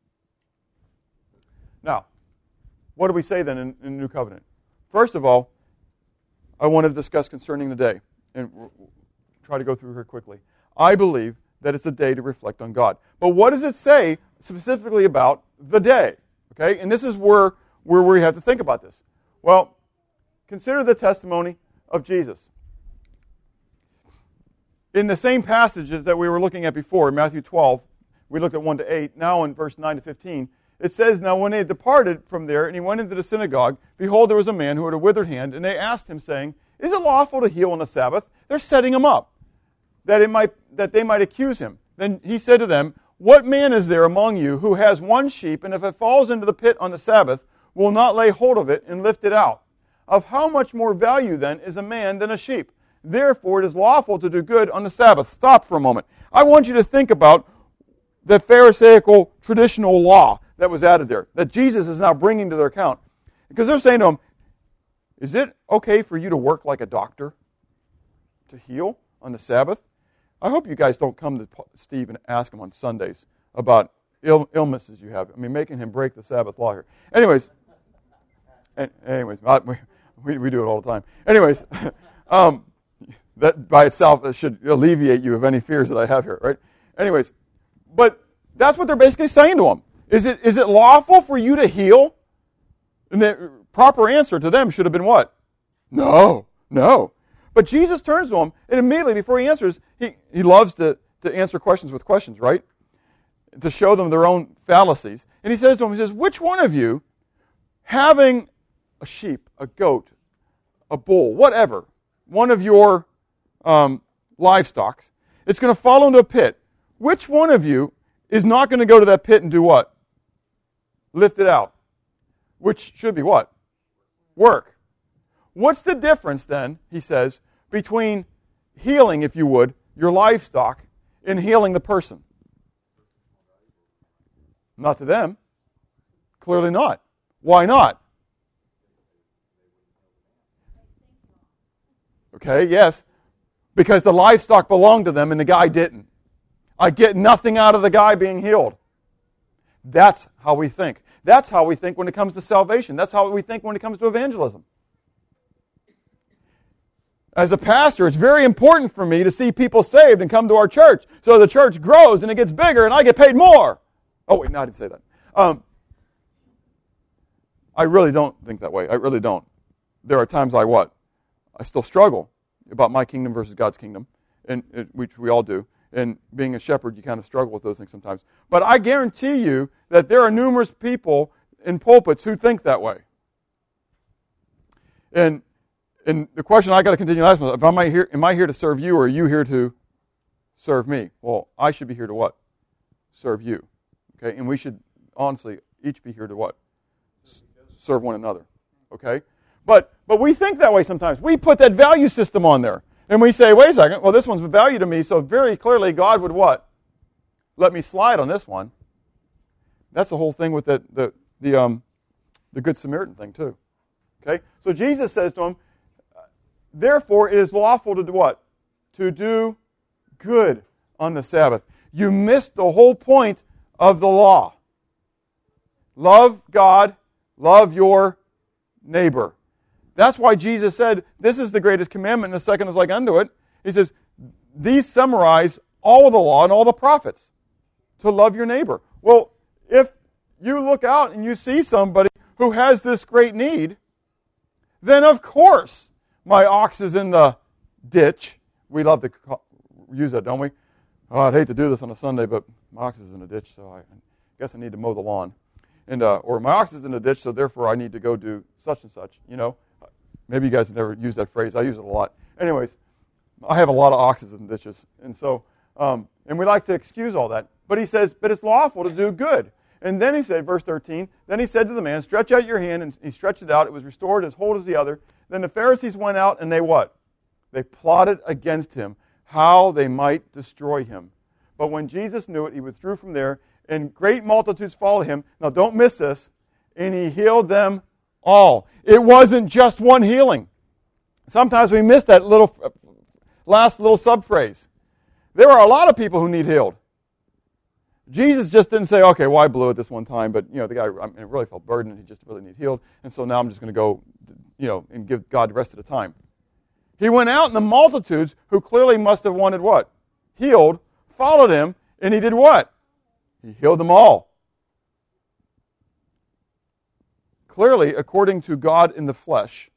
Now, what do we say then in, in the New Covenant? First of all, I want to discuss concerning the day, and try to go through here quickly. I believe that it's a day to reflect on God. But what does it say specifically about the day? Okay, and this is where, where we have to think about this. Well, consider the testimony of Jesus. In the same passages that we were looking at before, in Matthew twelve, we looked at one to eight, now in verse nine to fifteen, it says, now when they had departed from there, and he went into the synagogue, behold, there was a man who had a withered hand, and they asked him, saying, is it lawful to heal on the Sabbath? They're setting him up, that it might that they might accuse him. Then he said to them, what man is there among you who has one sheep, and if it falls into the pit on the Sabbath, will not lay hold of it and lift it out? Of how much more value, then, is a man than a sheep? Therefore, it is lawful to do good on the Sabbath. Stop for a moment. I want you to think about the Pharisaical traditional law that was added there, that Jesus is now bringing to their account. Because they're saying to him, is it okay for you to work like a doctor to heal on the Sabbath? I hope you guys don't come to Steve and ask him on Sundays about Ill, illnesses you have. I mean, making him break the Sabbath law here. Anyways, anyways, we, we do it all the time. Anyways, um, that by itself should alleviate you of any fears that I have here, right? Anyways, but that's what they're basically saying to him. Is it is it lawful for you to heal? And the proper answer to them should have been what? No, no. But Jesus turns to him, and immediately before he answers, he, he loves to, to answer questions with questions, right? To show them their own fallacies. And he says to him, he says, which one of you, having a sheep, a goat, a bull, whatever, one of your um, livestock, it's going to fall into a pit. Which one of you is not going to go to that pit and do what? Lift it out. which should be what? Work. What's the difference then, he says, between healing, if you would, your livestock and healing the person? Not to them. Clearly not. Why not? Okay, yes. Because the livestock belonged to them and the guy didn't. I get nothing out of the guy being healed. That's how we think. That's how we think when it comes to salvation. That's how we think when it comes to evangelism. As a pastor, it's very important for me to see people saved and come to our church so the church grows and it gets bigger and I get paid more. Oh, wait, no, I didn't say that. Um, I really don't think that way. I really don't. There are times I what? I still struggle about my kingdom versus God's kingdom, and which we all do. And being a shepherd, you kind of struggle with those things sometimes. But I guarantee you that there are numerous people in pulpits who think that way. And and the question I got to continue to ask myself, if am I here, am I here to serve you or are you here to serve me? Well, I should be here to what? Serve you. Okay? And we should honestly each be here to what? Serve one another. Okay? But but we think that way sometimes. We put that value system on there. And we say, wait a second, well, this one's of value to me, so very clearly God would what? Let me slide on this one. That's the whole thing with the the the um the Good Samaritan thing too. Okay? So Jesus says to him, therefore it is lawful to do what? To do good on the Sabbath. You missed the whole point of the law. Love God, love your neighbor. That's why Jesus said, this is the greatest commandment, and the second is like unto it. He says, these summarize all of the law and all the prophets. To love your neighbor. Well, if you look out and you see somebody who has this great need, then of course my ox is in the ditch. We love to use that, don't we? Oh, I'd hate to do this on a Sunday, but my ox is in the ditch, so I guess I need to mow the lawn. And uh, or my ox is in the ditch, so therefore I need to go do such and such, you know. Maybe you guys have never used that phrase. I use it a lot. Anyways, I have a lot of oxes in ditches. And so, um, and we like to excuse all that. But he says, but it's lawful to do good. And then he said, verse thirteen, then he said to the man, stretch out your hand. And he stretched it out. It was restored as whole as the other. Then the Pharisees went out and they what? They plotted against him, how they might destroy him. But when Jesus knew it, he withdrew from there, and great multitudes followed him. Now don't miss this. And he healed them all. It wasn't just one healing. Sometimes we miss that little last little subphrase. There are a lot of people who need healed. Jesus just didn't say, okay, well, I blew it this one time, but you know, the guy I mean, really felt burdened and he just really needed healed, and so now I'm just going to go, you know, and give God the rest of the time. He went out, and the multitudes, who clearly must have wanted what? Healed, followed him, and he did what? He healed them all. Clearly, according to God in the flesh,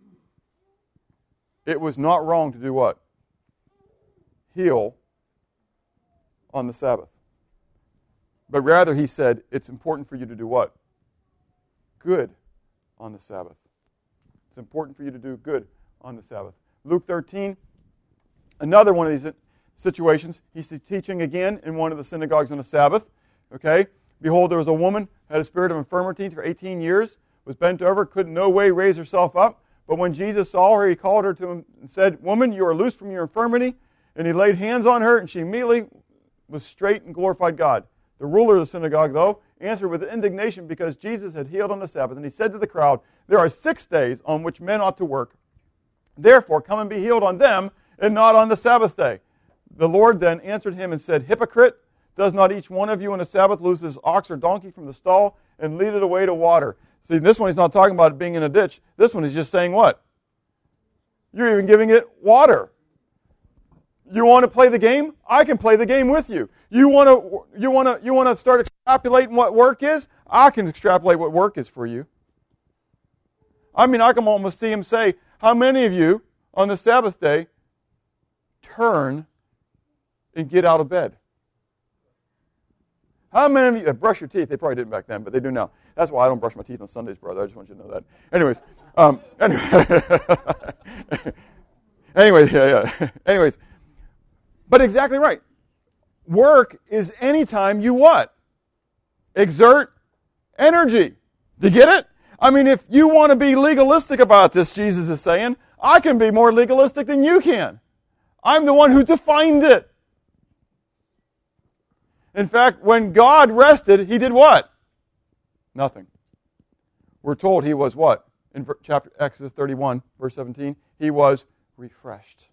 it was not wrong to do what? Heal on the Sabbath. But rather, he said, it's important for you to do what? Good on the Sabbath. It's important for you to do good on the Sabbath. Luke thirteen, another one of these situations. He's teaching again in one of the synagogues on the Sabbath. Okay? Behold, there was a woman, had a spirit of infirmity for eighteen years, was bent over, could in no way raise herself up. But when Jesus saw her, he called her to him and said, woman, you are loosed from your infirmity. And he laid hands on her, and she immediately was straight and glorified God. The ruler of the synagogue, though, answered with indignation because Jesus had healed on the Sabbath. And he said to the crowd, there are six days on which men ought to work. Therefore, come and be healed on them, and not on the Sabbath day. The Lord then answered him and said, hypocrite, does not each one of you on the Sabbath loose his ox or donkey from the stall and lead it away to water? See, this one he's not talking about it being in a ditch. This one is just saying what? You're even giving it water. You want to play the game? I can play the game with you. You want to you want to you want to start extrapolating what work is? I can extrapolate what work is for you. I mean, I can almost see him say, how many of you on the Sabbath day turn and get out of bed? How many of you uh, brush your teeth? They probably didn't back then, but they do now. That's why I don't brush my teeth on Sundays, brother. I just want you to know that. Anyways, um, anyway, anyway, yeah, yeah. Anyways, but exactly right. Work is any time you what? Exert energy. Do you get it? I mean, if you want to be legalistic about this, Jesus is saying, I can be more legalistic than you can. I'm the one who defined it. In fact, when God rested, He did what? Nothing. We're told He was what? In chapter Exodus thirty-one, verse seventeen, He was refreshed.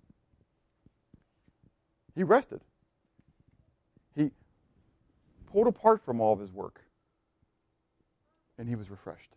He rested. He pulled apart from all of His work. And He was refreshed.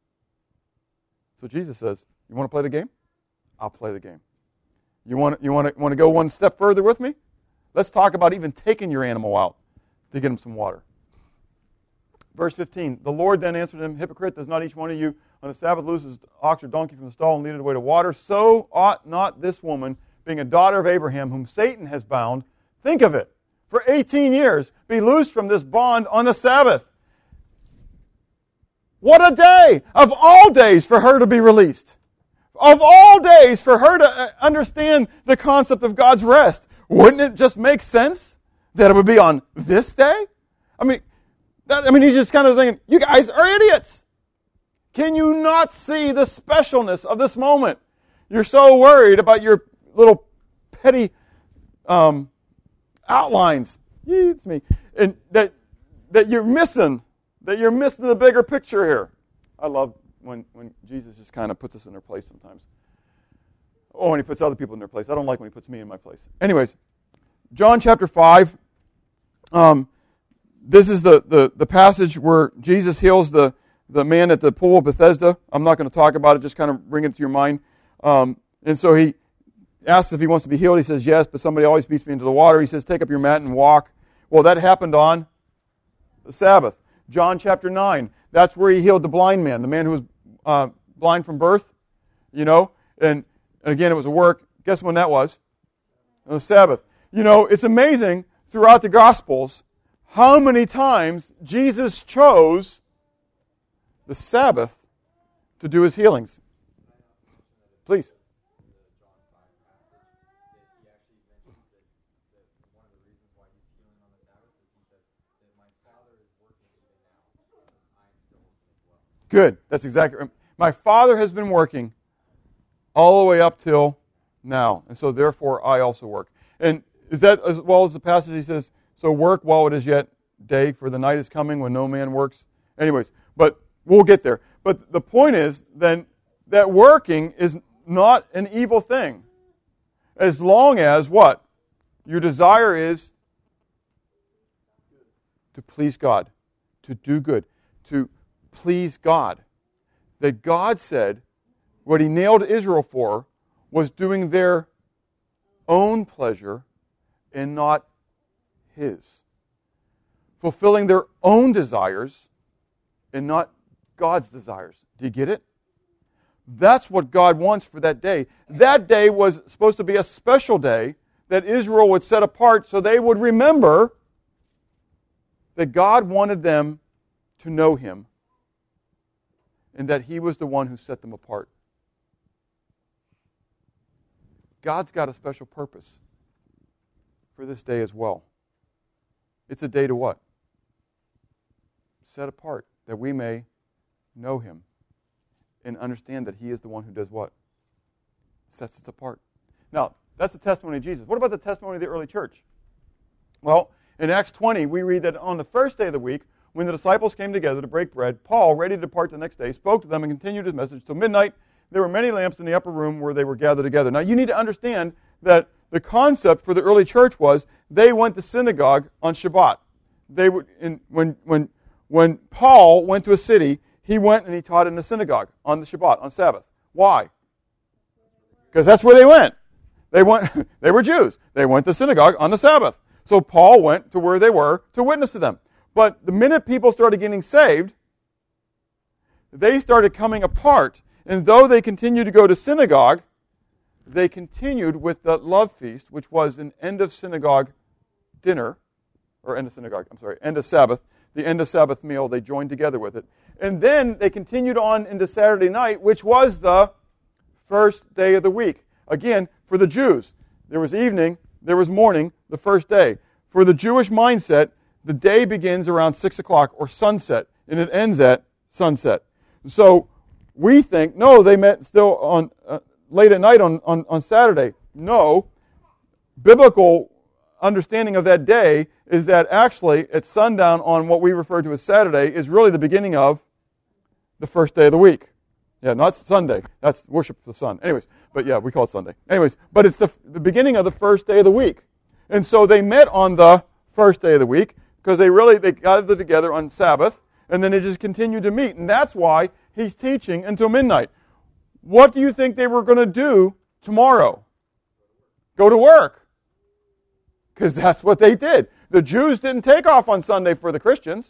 So Jesus says, you want to play the game? I'll play the game. You want, you want, to, want to go one step further with me? Let's talk about even taking your animal out to get him some water. Verse fifteen, the Lord then answered him, hypocrite, does not each one of you on the Sabbath loose his ox or donkey from the stall and lead it away to water? So ought not this woman, being a daughter of Abraham, whom Satan has bound, think of it, for eighteen years, be loosed from this bond on the Sabbath. What a day of all days for her to be released. Of all days for her to understand the concept of God's rest. Wouldn't it just make sense that it would be on this day? I mean, that, I mean, he's just kind of thinking, you guys are idiots. Can you not see the specialness of this moment? You're so worried about your little petty um, outlines. Yeah, it's me. And that that you're missing, that you're missing the bigger picture here. I love when, when Jesus just kind of puts us in our place sometimes. Oh, and He puts other people in their place. I don't like when He puts me in my place. Anyways, John chapter five. Um, this is the, the, the passage where Jesus heals the, the man at the pool of Bethesda. I'm not going to talk about it, just kind of bring it to your mind. Um, and so He asks if he wants to be healed. He says, yes, but somebody always beats me into the water. He says, take up your mat and walk. Well, that happened on the Sabbath. John chapter nine. That's where He healed the blind man, the man who was uh, blind from birth, you know. And, and again, it was a work. Guess when that was? On the Sabbath. You know, it's amazing throughout the Gospels how many times Jesus chose the Sabbath to do His healings. Please. Good. That's exactly right. My Father has been working all the way up till now, and so therefore I also work. And is that as well as the passage He says, so work while it is yet day, for the night is coming when no man works. Anyways, but we'll get there. But the point is then that working is not an evil thing. As long as what? Your desire is to please God, to do good, to please God. That God said what He nailed Israel for was doing their own pleasure and not His. Fulfilling their own desires and not God's desires. Do you get it? That's what God wants for that day. That day was supposed to be a special day that Israel would set apart so they would remember that God wanted them to know Him and that He was the one who set them apart. God's got a special purpose for this day as well. It's a day to what? Set apart, that we may know Him and understand that He is the one who does what? Sets us apart. Now, that's the testimony of Jesus. What about the testimony of the early church? Well, in Acts twenty, we read that on the first day of the week, when the disciples came together to break bread, Paul, ready to depart the next day, spoke to them and continued his message till midnight. There were many lamps in the upper room where they were gathered together. Now, you need to understand that the concept for the early church was they went to synagogue on Shabbat. They would, in, when, when, when Paul went to a city, he went and he taught in the synagogue on the Shabbat, on Sabbath. Why? Because that's where they went. They went. They were Jews. They went to synagogue on the Sabbath. So Paul went to where they were to witness to them. But the minute people started getting saved, they started coming apart. And though they continued to go to synagogue, they continued with the love feast, which was an end of synagogue dinner, or end of synagogue, I'm sorry, end of Sabbath, the end of Sabbath meal, they joined together with it. And then they continued on into Saturday night, which was the first day of the week. Again, for the Jews, there was evening, there was morning, the first day. For the Jewish mindset, the day begins around six o'clock or sunset, and it ends at sunset. So we think, no, they met still on uh, late at night on, on, on Saturday. No. Biblical understanding of that day is that actually at sundown on what we refer to as Saturday is really the beginning of the first day of the week. Yeah, not Sunday. That's worship of the sun. Anyways, but yeah, we call it Sunday. Anyways, but it's the, the beginning of the first day of the week. And so they met on the first day of the week because they really, they gathered together on Sabbath and then they just continued to meet. And that's why he's teaching until midnight. What do you think they were going to do tomorrow? Go to work. Because that's what they did. The Jews didn't take off on Sunday for the Christians.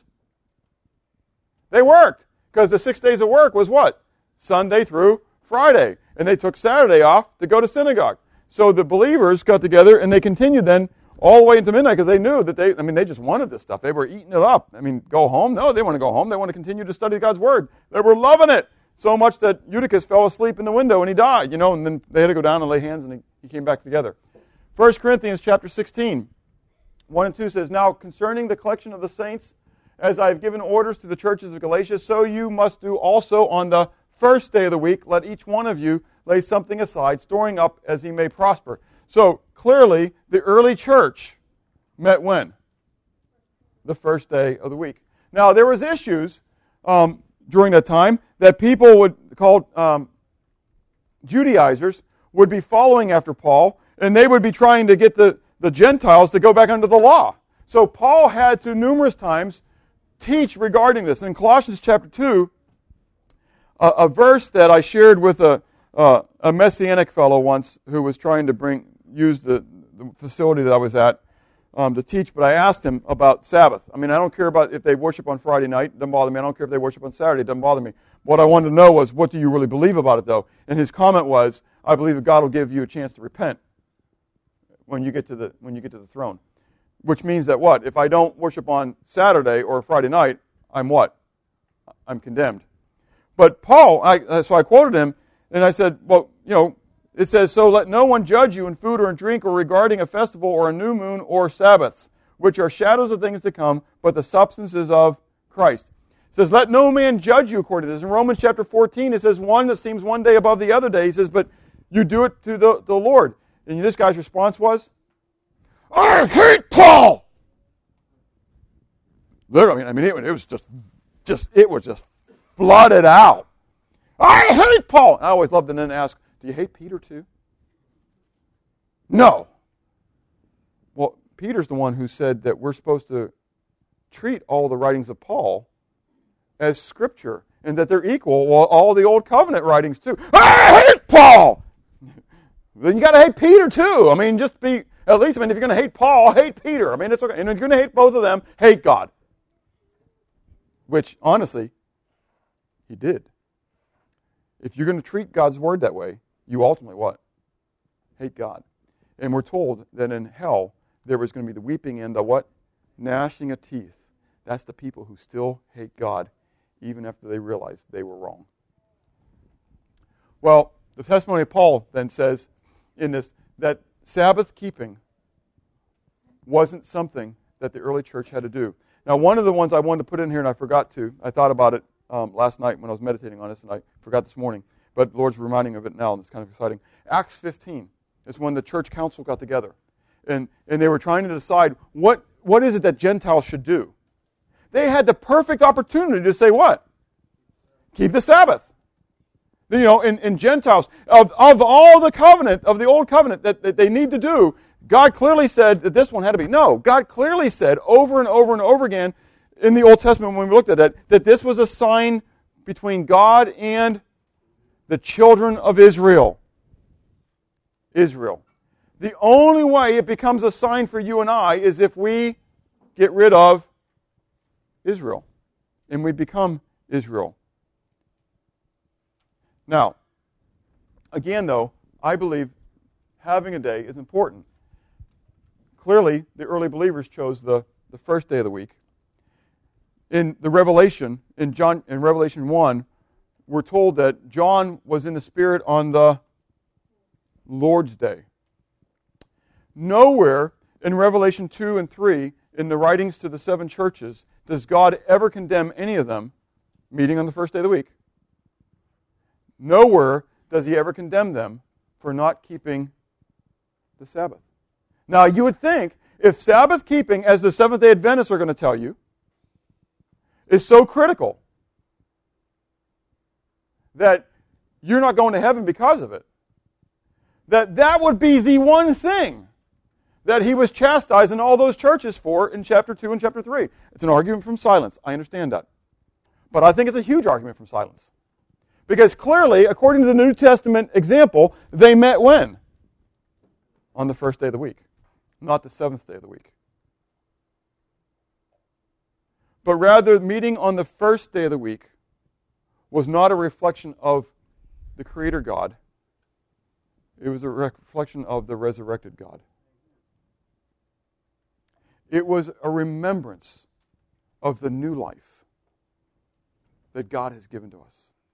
They worked. Because the six days of work was what? Sunday through Friday. And they took Saturday off to go to synagogue. So the believers got together and they continued then all the way into midnight because they knew that they, I mean, they just wanted this stuff. They were eating it up. I mean, go home? No, they want to go home. They want to continue to study God's Word. They were loving it so much that Eutychus fell asleep in the window and he died, you know, and then they had to go down and lay hands and he, he came back together. First Corinthians chapter sixteen, one and two says, Now concerning the collection of the saints, as I have given orders to the churches of Galatia, so you must do also on the first day of the week. Let each one of you lay something aside, storing up as he may prosper. So clearly, the early church met when? The first day of the week. Now, there was issues um, during that time that people would call um, Judaizers would be following after Paul, and they would be trying to get the, the Gentiles to go back under the law. So Paul had to numerous times teach regarding this. In Colossians chapter two, a, a verse that I shared with a, uh, a Messianic fellow once who was trying to bring use the, the facility that I was at um, to teach, but I asked him about Sabbath. I mean, I don't care about if they worship on Friday night. It doesn't bother me. I don't care if they worship on Saturday. It doesn't bother me. What I wanted to know was, what do you really believe about it, though? And his comment was, I believe that God will give you a chance to repent when you get to the when you get to the throne. Which means that what? If I don't worship on Saturday or Friday night, I'm what? I'm condemned. But Paul, I, so I quoted him, and I said, well, you know, it says, so let no one judge you in food or in drink or regarding a festival or a new moon or Sabbaths, which are shadows of things to come, but the substances of Christ. It says, let no man judge you according to this. In Romans chapter fourteen, it says, one that seems one day above the other day. He says, but you do it to the, the Lord. And this guy's response was, I hate Paul! Literally, I mean, it, it was just, just, it was just flooded out. I hate Paul! I always loved to then ask, do you hate Peter too? No. Well, Peter's the one who said that we're supposed to treat all the writings of Paul as Scripture, and that they're equal, well, all the Old Covenant writings too. I hate Paul! Then you got to hate Peter too. I mean, just be, at least, I mean, if you're going to hate Paul, hate Peter. I mean, it's okay. And if you're going to hate both of them, hate God. Which, honestly, he did. If you're going to treat God's Word that way, you ultimately what? Hate God. And we're told that in hell, there was going to be the weeping and the what? Gnashing of teeth. That's the people who still hate God, even after they realized they were wrong. Well, the testimony of Paul then says in this that Sabbath keeping wasn't something that the early church had to do. Now, one of the ones I wanted to put in here, and I forgot to, I thought about it um, last night when I was meditating on this, and I forgot this morning, but the Lord's reminding me of it now, and it's kind of exciting. Acts fifteen is when the church council got together, and, and they were trying to decide what, what is it that Gentiles should do. They had the perfect opportunity to say what? Keep the Sabbath. You know, in, in Gentiles, of, of all the covenant, of the old covenant that, that they need to do, God clearly said that this one had to be. No, God clearly said over and over and over again in the Old Testament when we looked at it, that this was a sign between God and the children of Israel. Israel. The only way it becomes a sign for you and I is if we get rid of Israel and we become Israel. Now, again, though, I believe having a day is important. Clearly, the early believers chose the, the first day of the week. In the Revelation, in John, in Revelation one, we're told that John was in the Spirit on the Lord's Day. Nowhere in Revelation two and three, in the writings to the seven churches, does God ever condemn any of them meeting on the first day of the week. nowhere does he ever condemn them for not keeping the Sabbath. Now, you would think if Sabbath keeping, as the Seventh-day Adventists are going to tell you, is so critical that you're not going to heaven because of it, that that would be the one thing that he was chastising all those churches for in chapter two and chapter three. It's an argument from silence. I understand that. But I think it's a huge argument from silence. Because clearly, according to the New Testament example, they met when? On the first day of the week, not the seventh day of the week. But rather, meeting on the first day of the week was not a reflection of the Creator God. It was a reflection of the resurrected God. It was a remembrance of the new life that God has given to us.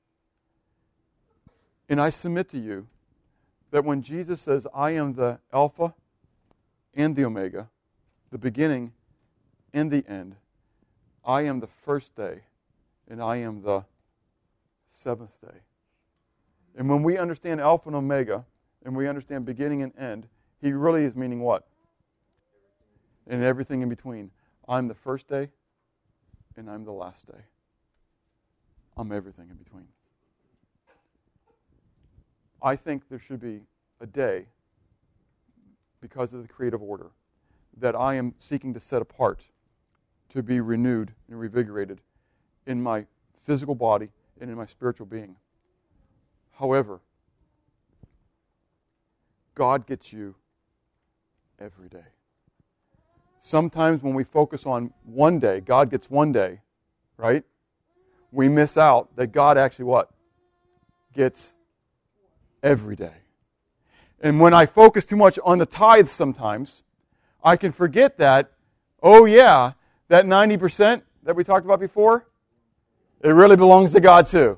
And I submit to you that when Jesus says, I am the Alpha and the Omega, the beginning and the end, I am the first day and I am the seventh day. And when we understand Alpha and Omega, and we understand beginning and end, he really is meaning what? And everything in between. I'm the first day and I'm the last day. I'm everything in between. I think there should be a day, because of the creative order, that I am seeking to set apart to be renewed and revigorated in my physical body and in my spiritual being. However, God gets you every day. Sometimes when we focus on one day, God gets one day, right? We miss out that God actually what? Gets every day. And when I focus too much on the tithes sometimes, I can forget that, oh yeah, that ninety percent that we talked about before, it really belongs to God too.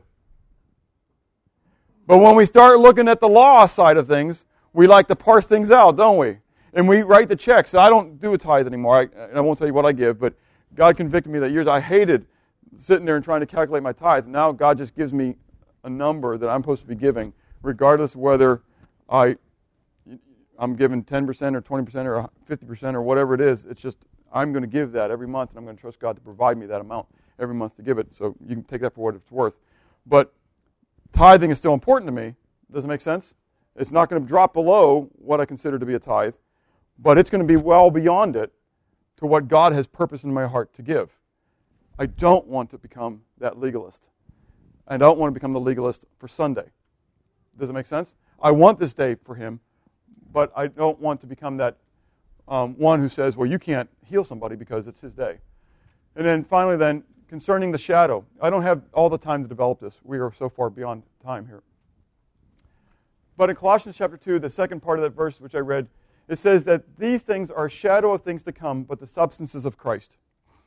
But when we start looking at the law side of things, we like to parse things out, don't we? And we write the checks. I don't do a tithe anymore. I, and I won't tell you what I give, but God convicted me that years I hated sitting there and trying to calculate my tithe. Now God just gives me a number that I'm supposed to be giving, regardless of whether I, I'm giving ten percent or twenty percent or fifty percent or whatever it is. It's just I'm going to give that every month, and I'm going to trust God to provide me that amount every month to give it. So you can take that for what it's worth. But tithing is still important to me. Does it make sense? It's not going to drop below what I consider to be a tithe, but it's going to be well beyond it to what God has purposed in my heart to give. I don't want to become that legalist. I don't want to become the legalist for Sunday. Does it make sense? I want this day for Him, but I don't want to become that um, one who says, well, you can't heal somebody because it's His day. And then finally then, concerning the shadow. I don't have all the time to develop this. We are so far beyond time here. But in Colossians chapter two, the second part of that verse which I read, it says that these things are a shadow of things to come, but the substances of Christ.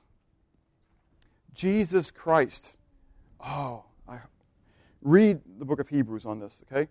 Jesus Christ. Oh, I read the book of Hebrews on this, okay?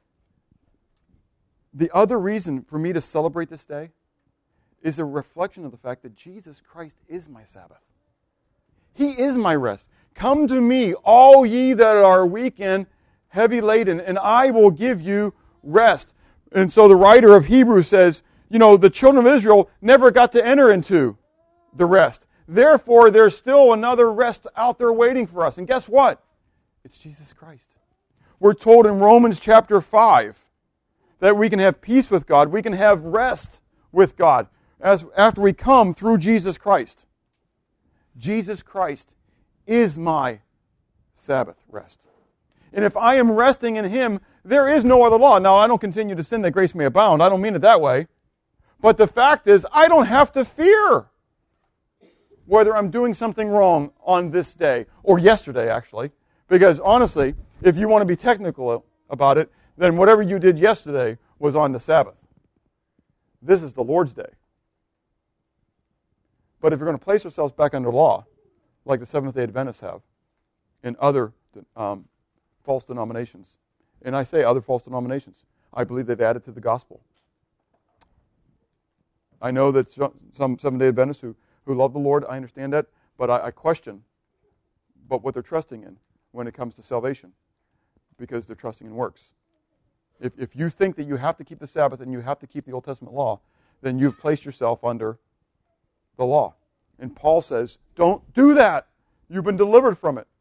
The other reason for me to celebrate this day is a reflection of the fact that Jesus Christ is my Sabbath. He is my rest. Come to me, all ye that are weak and heavy laden, and I will give you rest. And so the writer of Hebrews says, you know, the children of Israel never got to enter into the rest. Therefore, there's still another rest out there waiting for us. And guess what? It's Jesus Christ. We're told in Romans chapter five that we can have peace with God. We can have rest with God as after we come through Jesus Christ. Jesus Christ is my Sabbath rest. And if I am resting in Him, there is no other law. Now, I don't continue to sin that grace may abound. I don't mean it that way. But the fact is, I don't have to fear whether I'm doing something wrong on this day, or yesterday, actually. Because honestly, if you want to be technical about it, then whatever you did yesterday was on the Sabbath. This is the Lord's day. But if you're going to place ourselves back under law, like the Seventh-day Adventists have, and other um, false denominations, and I say other false denominations, I believe they've added to the gospel. I know that some Seventh-day Adventists who, who love the Lord, I understand that, but I, I question but what they're trusting in when it comes to salvation. because they're trusting in works. If, if you think that you have to keep the Sabbath and you have to keep the Old Testament law, then you've placed yourself under the law. And Paul says, don't do that. You've been delivered from it.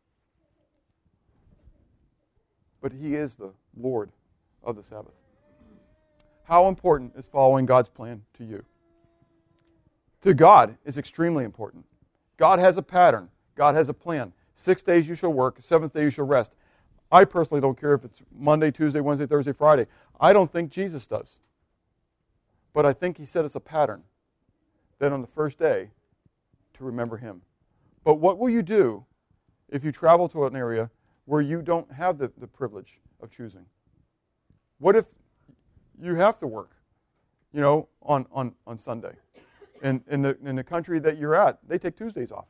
But he is the Lord of the Sabbath. How important is following God's plan to you? To God, it's extremely important. God has a pattern. God has a plan. Six days you shall work, seventh day you shall rest. I personally don't care if it's Monday, Tuesday, Wednesday, Thursday, Friday. I don't think Jesus does. But I think he set us a pattern that on the first day to remember him. But what will you do if you travel to an area where you don't have the, the privilege of choosing? What if you have to work, you know, on, on, on Sunday? And in the, in the country that you're at, they take Tuesdays off.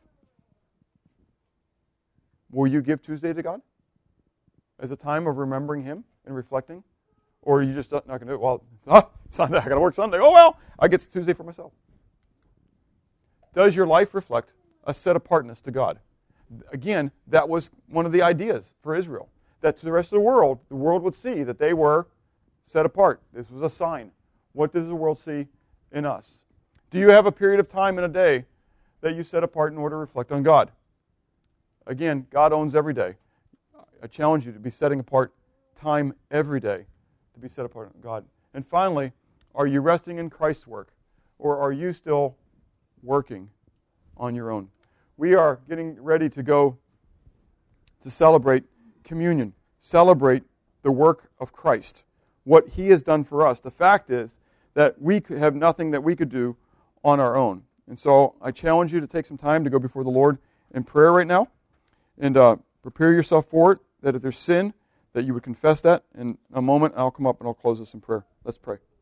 Will you give Tuesday to God as a time of remembering him and reflecting? Or are you just not going to do it? Well, oh, Sunday, I got to work Sunday. Oh, well, I get Tuesday for myself. Does your life reflect a set apartness to God? Again, that was one of the ideas for Israel. That to the rest of the world, the world would see that they were set apart. This was a sign. What does the world see in us? Do you have a period of time in a day that you set apart in order to reflect on God? Again, God owns every day. I challenge you to be setting apart time every day to be set apart on God. And finally, are you resting in Christ's work, or are you still working on your own? We are getting ready to go to celebrate communion, celebrate the work of Christ, what he has done for us. The fact is that we could have nothing that we could do on our own. And so I challenge you to take some time to go before the Lord in prayer right now and uh, prepare yourself for it, that if there's sin, that you would confess that. In a moment, I'll come up and I'll close this in prayer. Let's pray.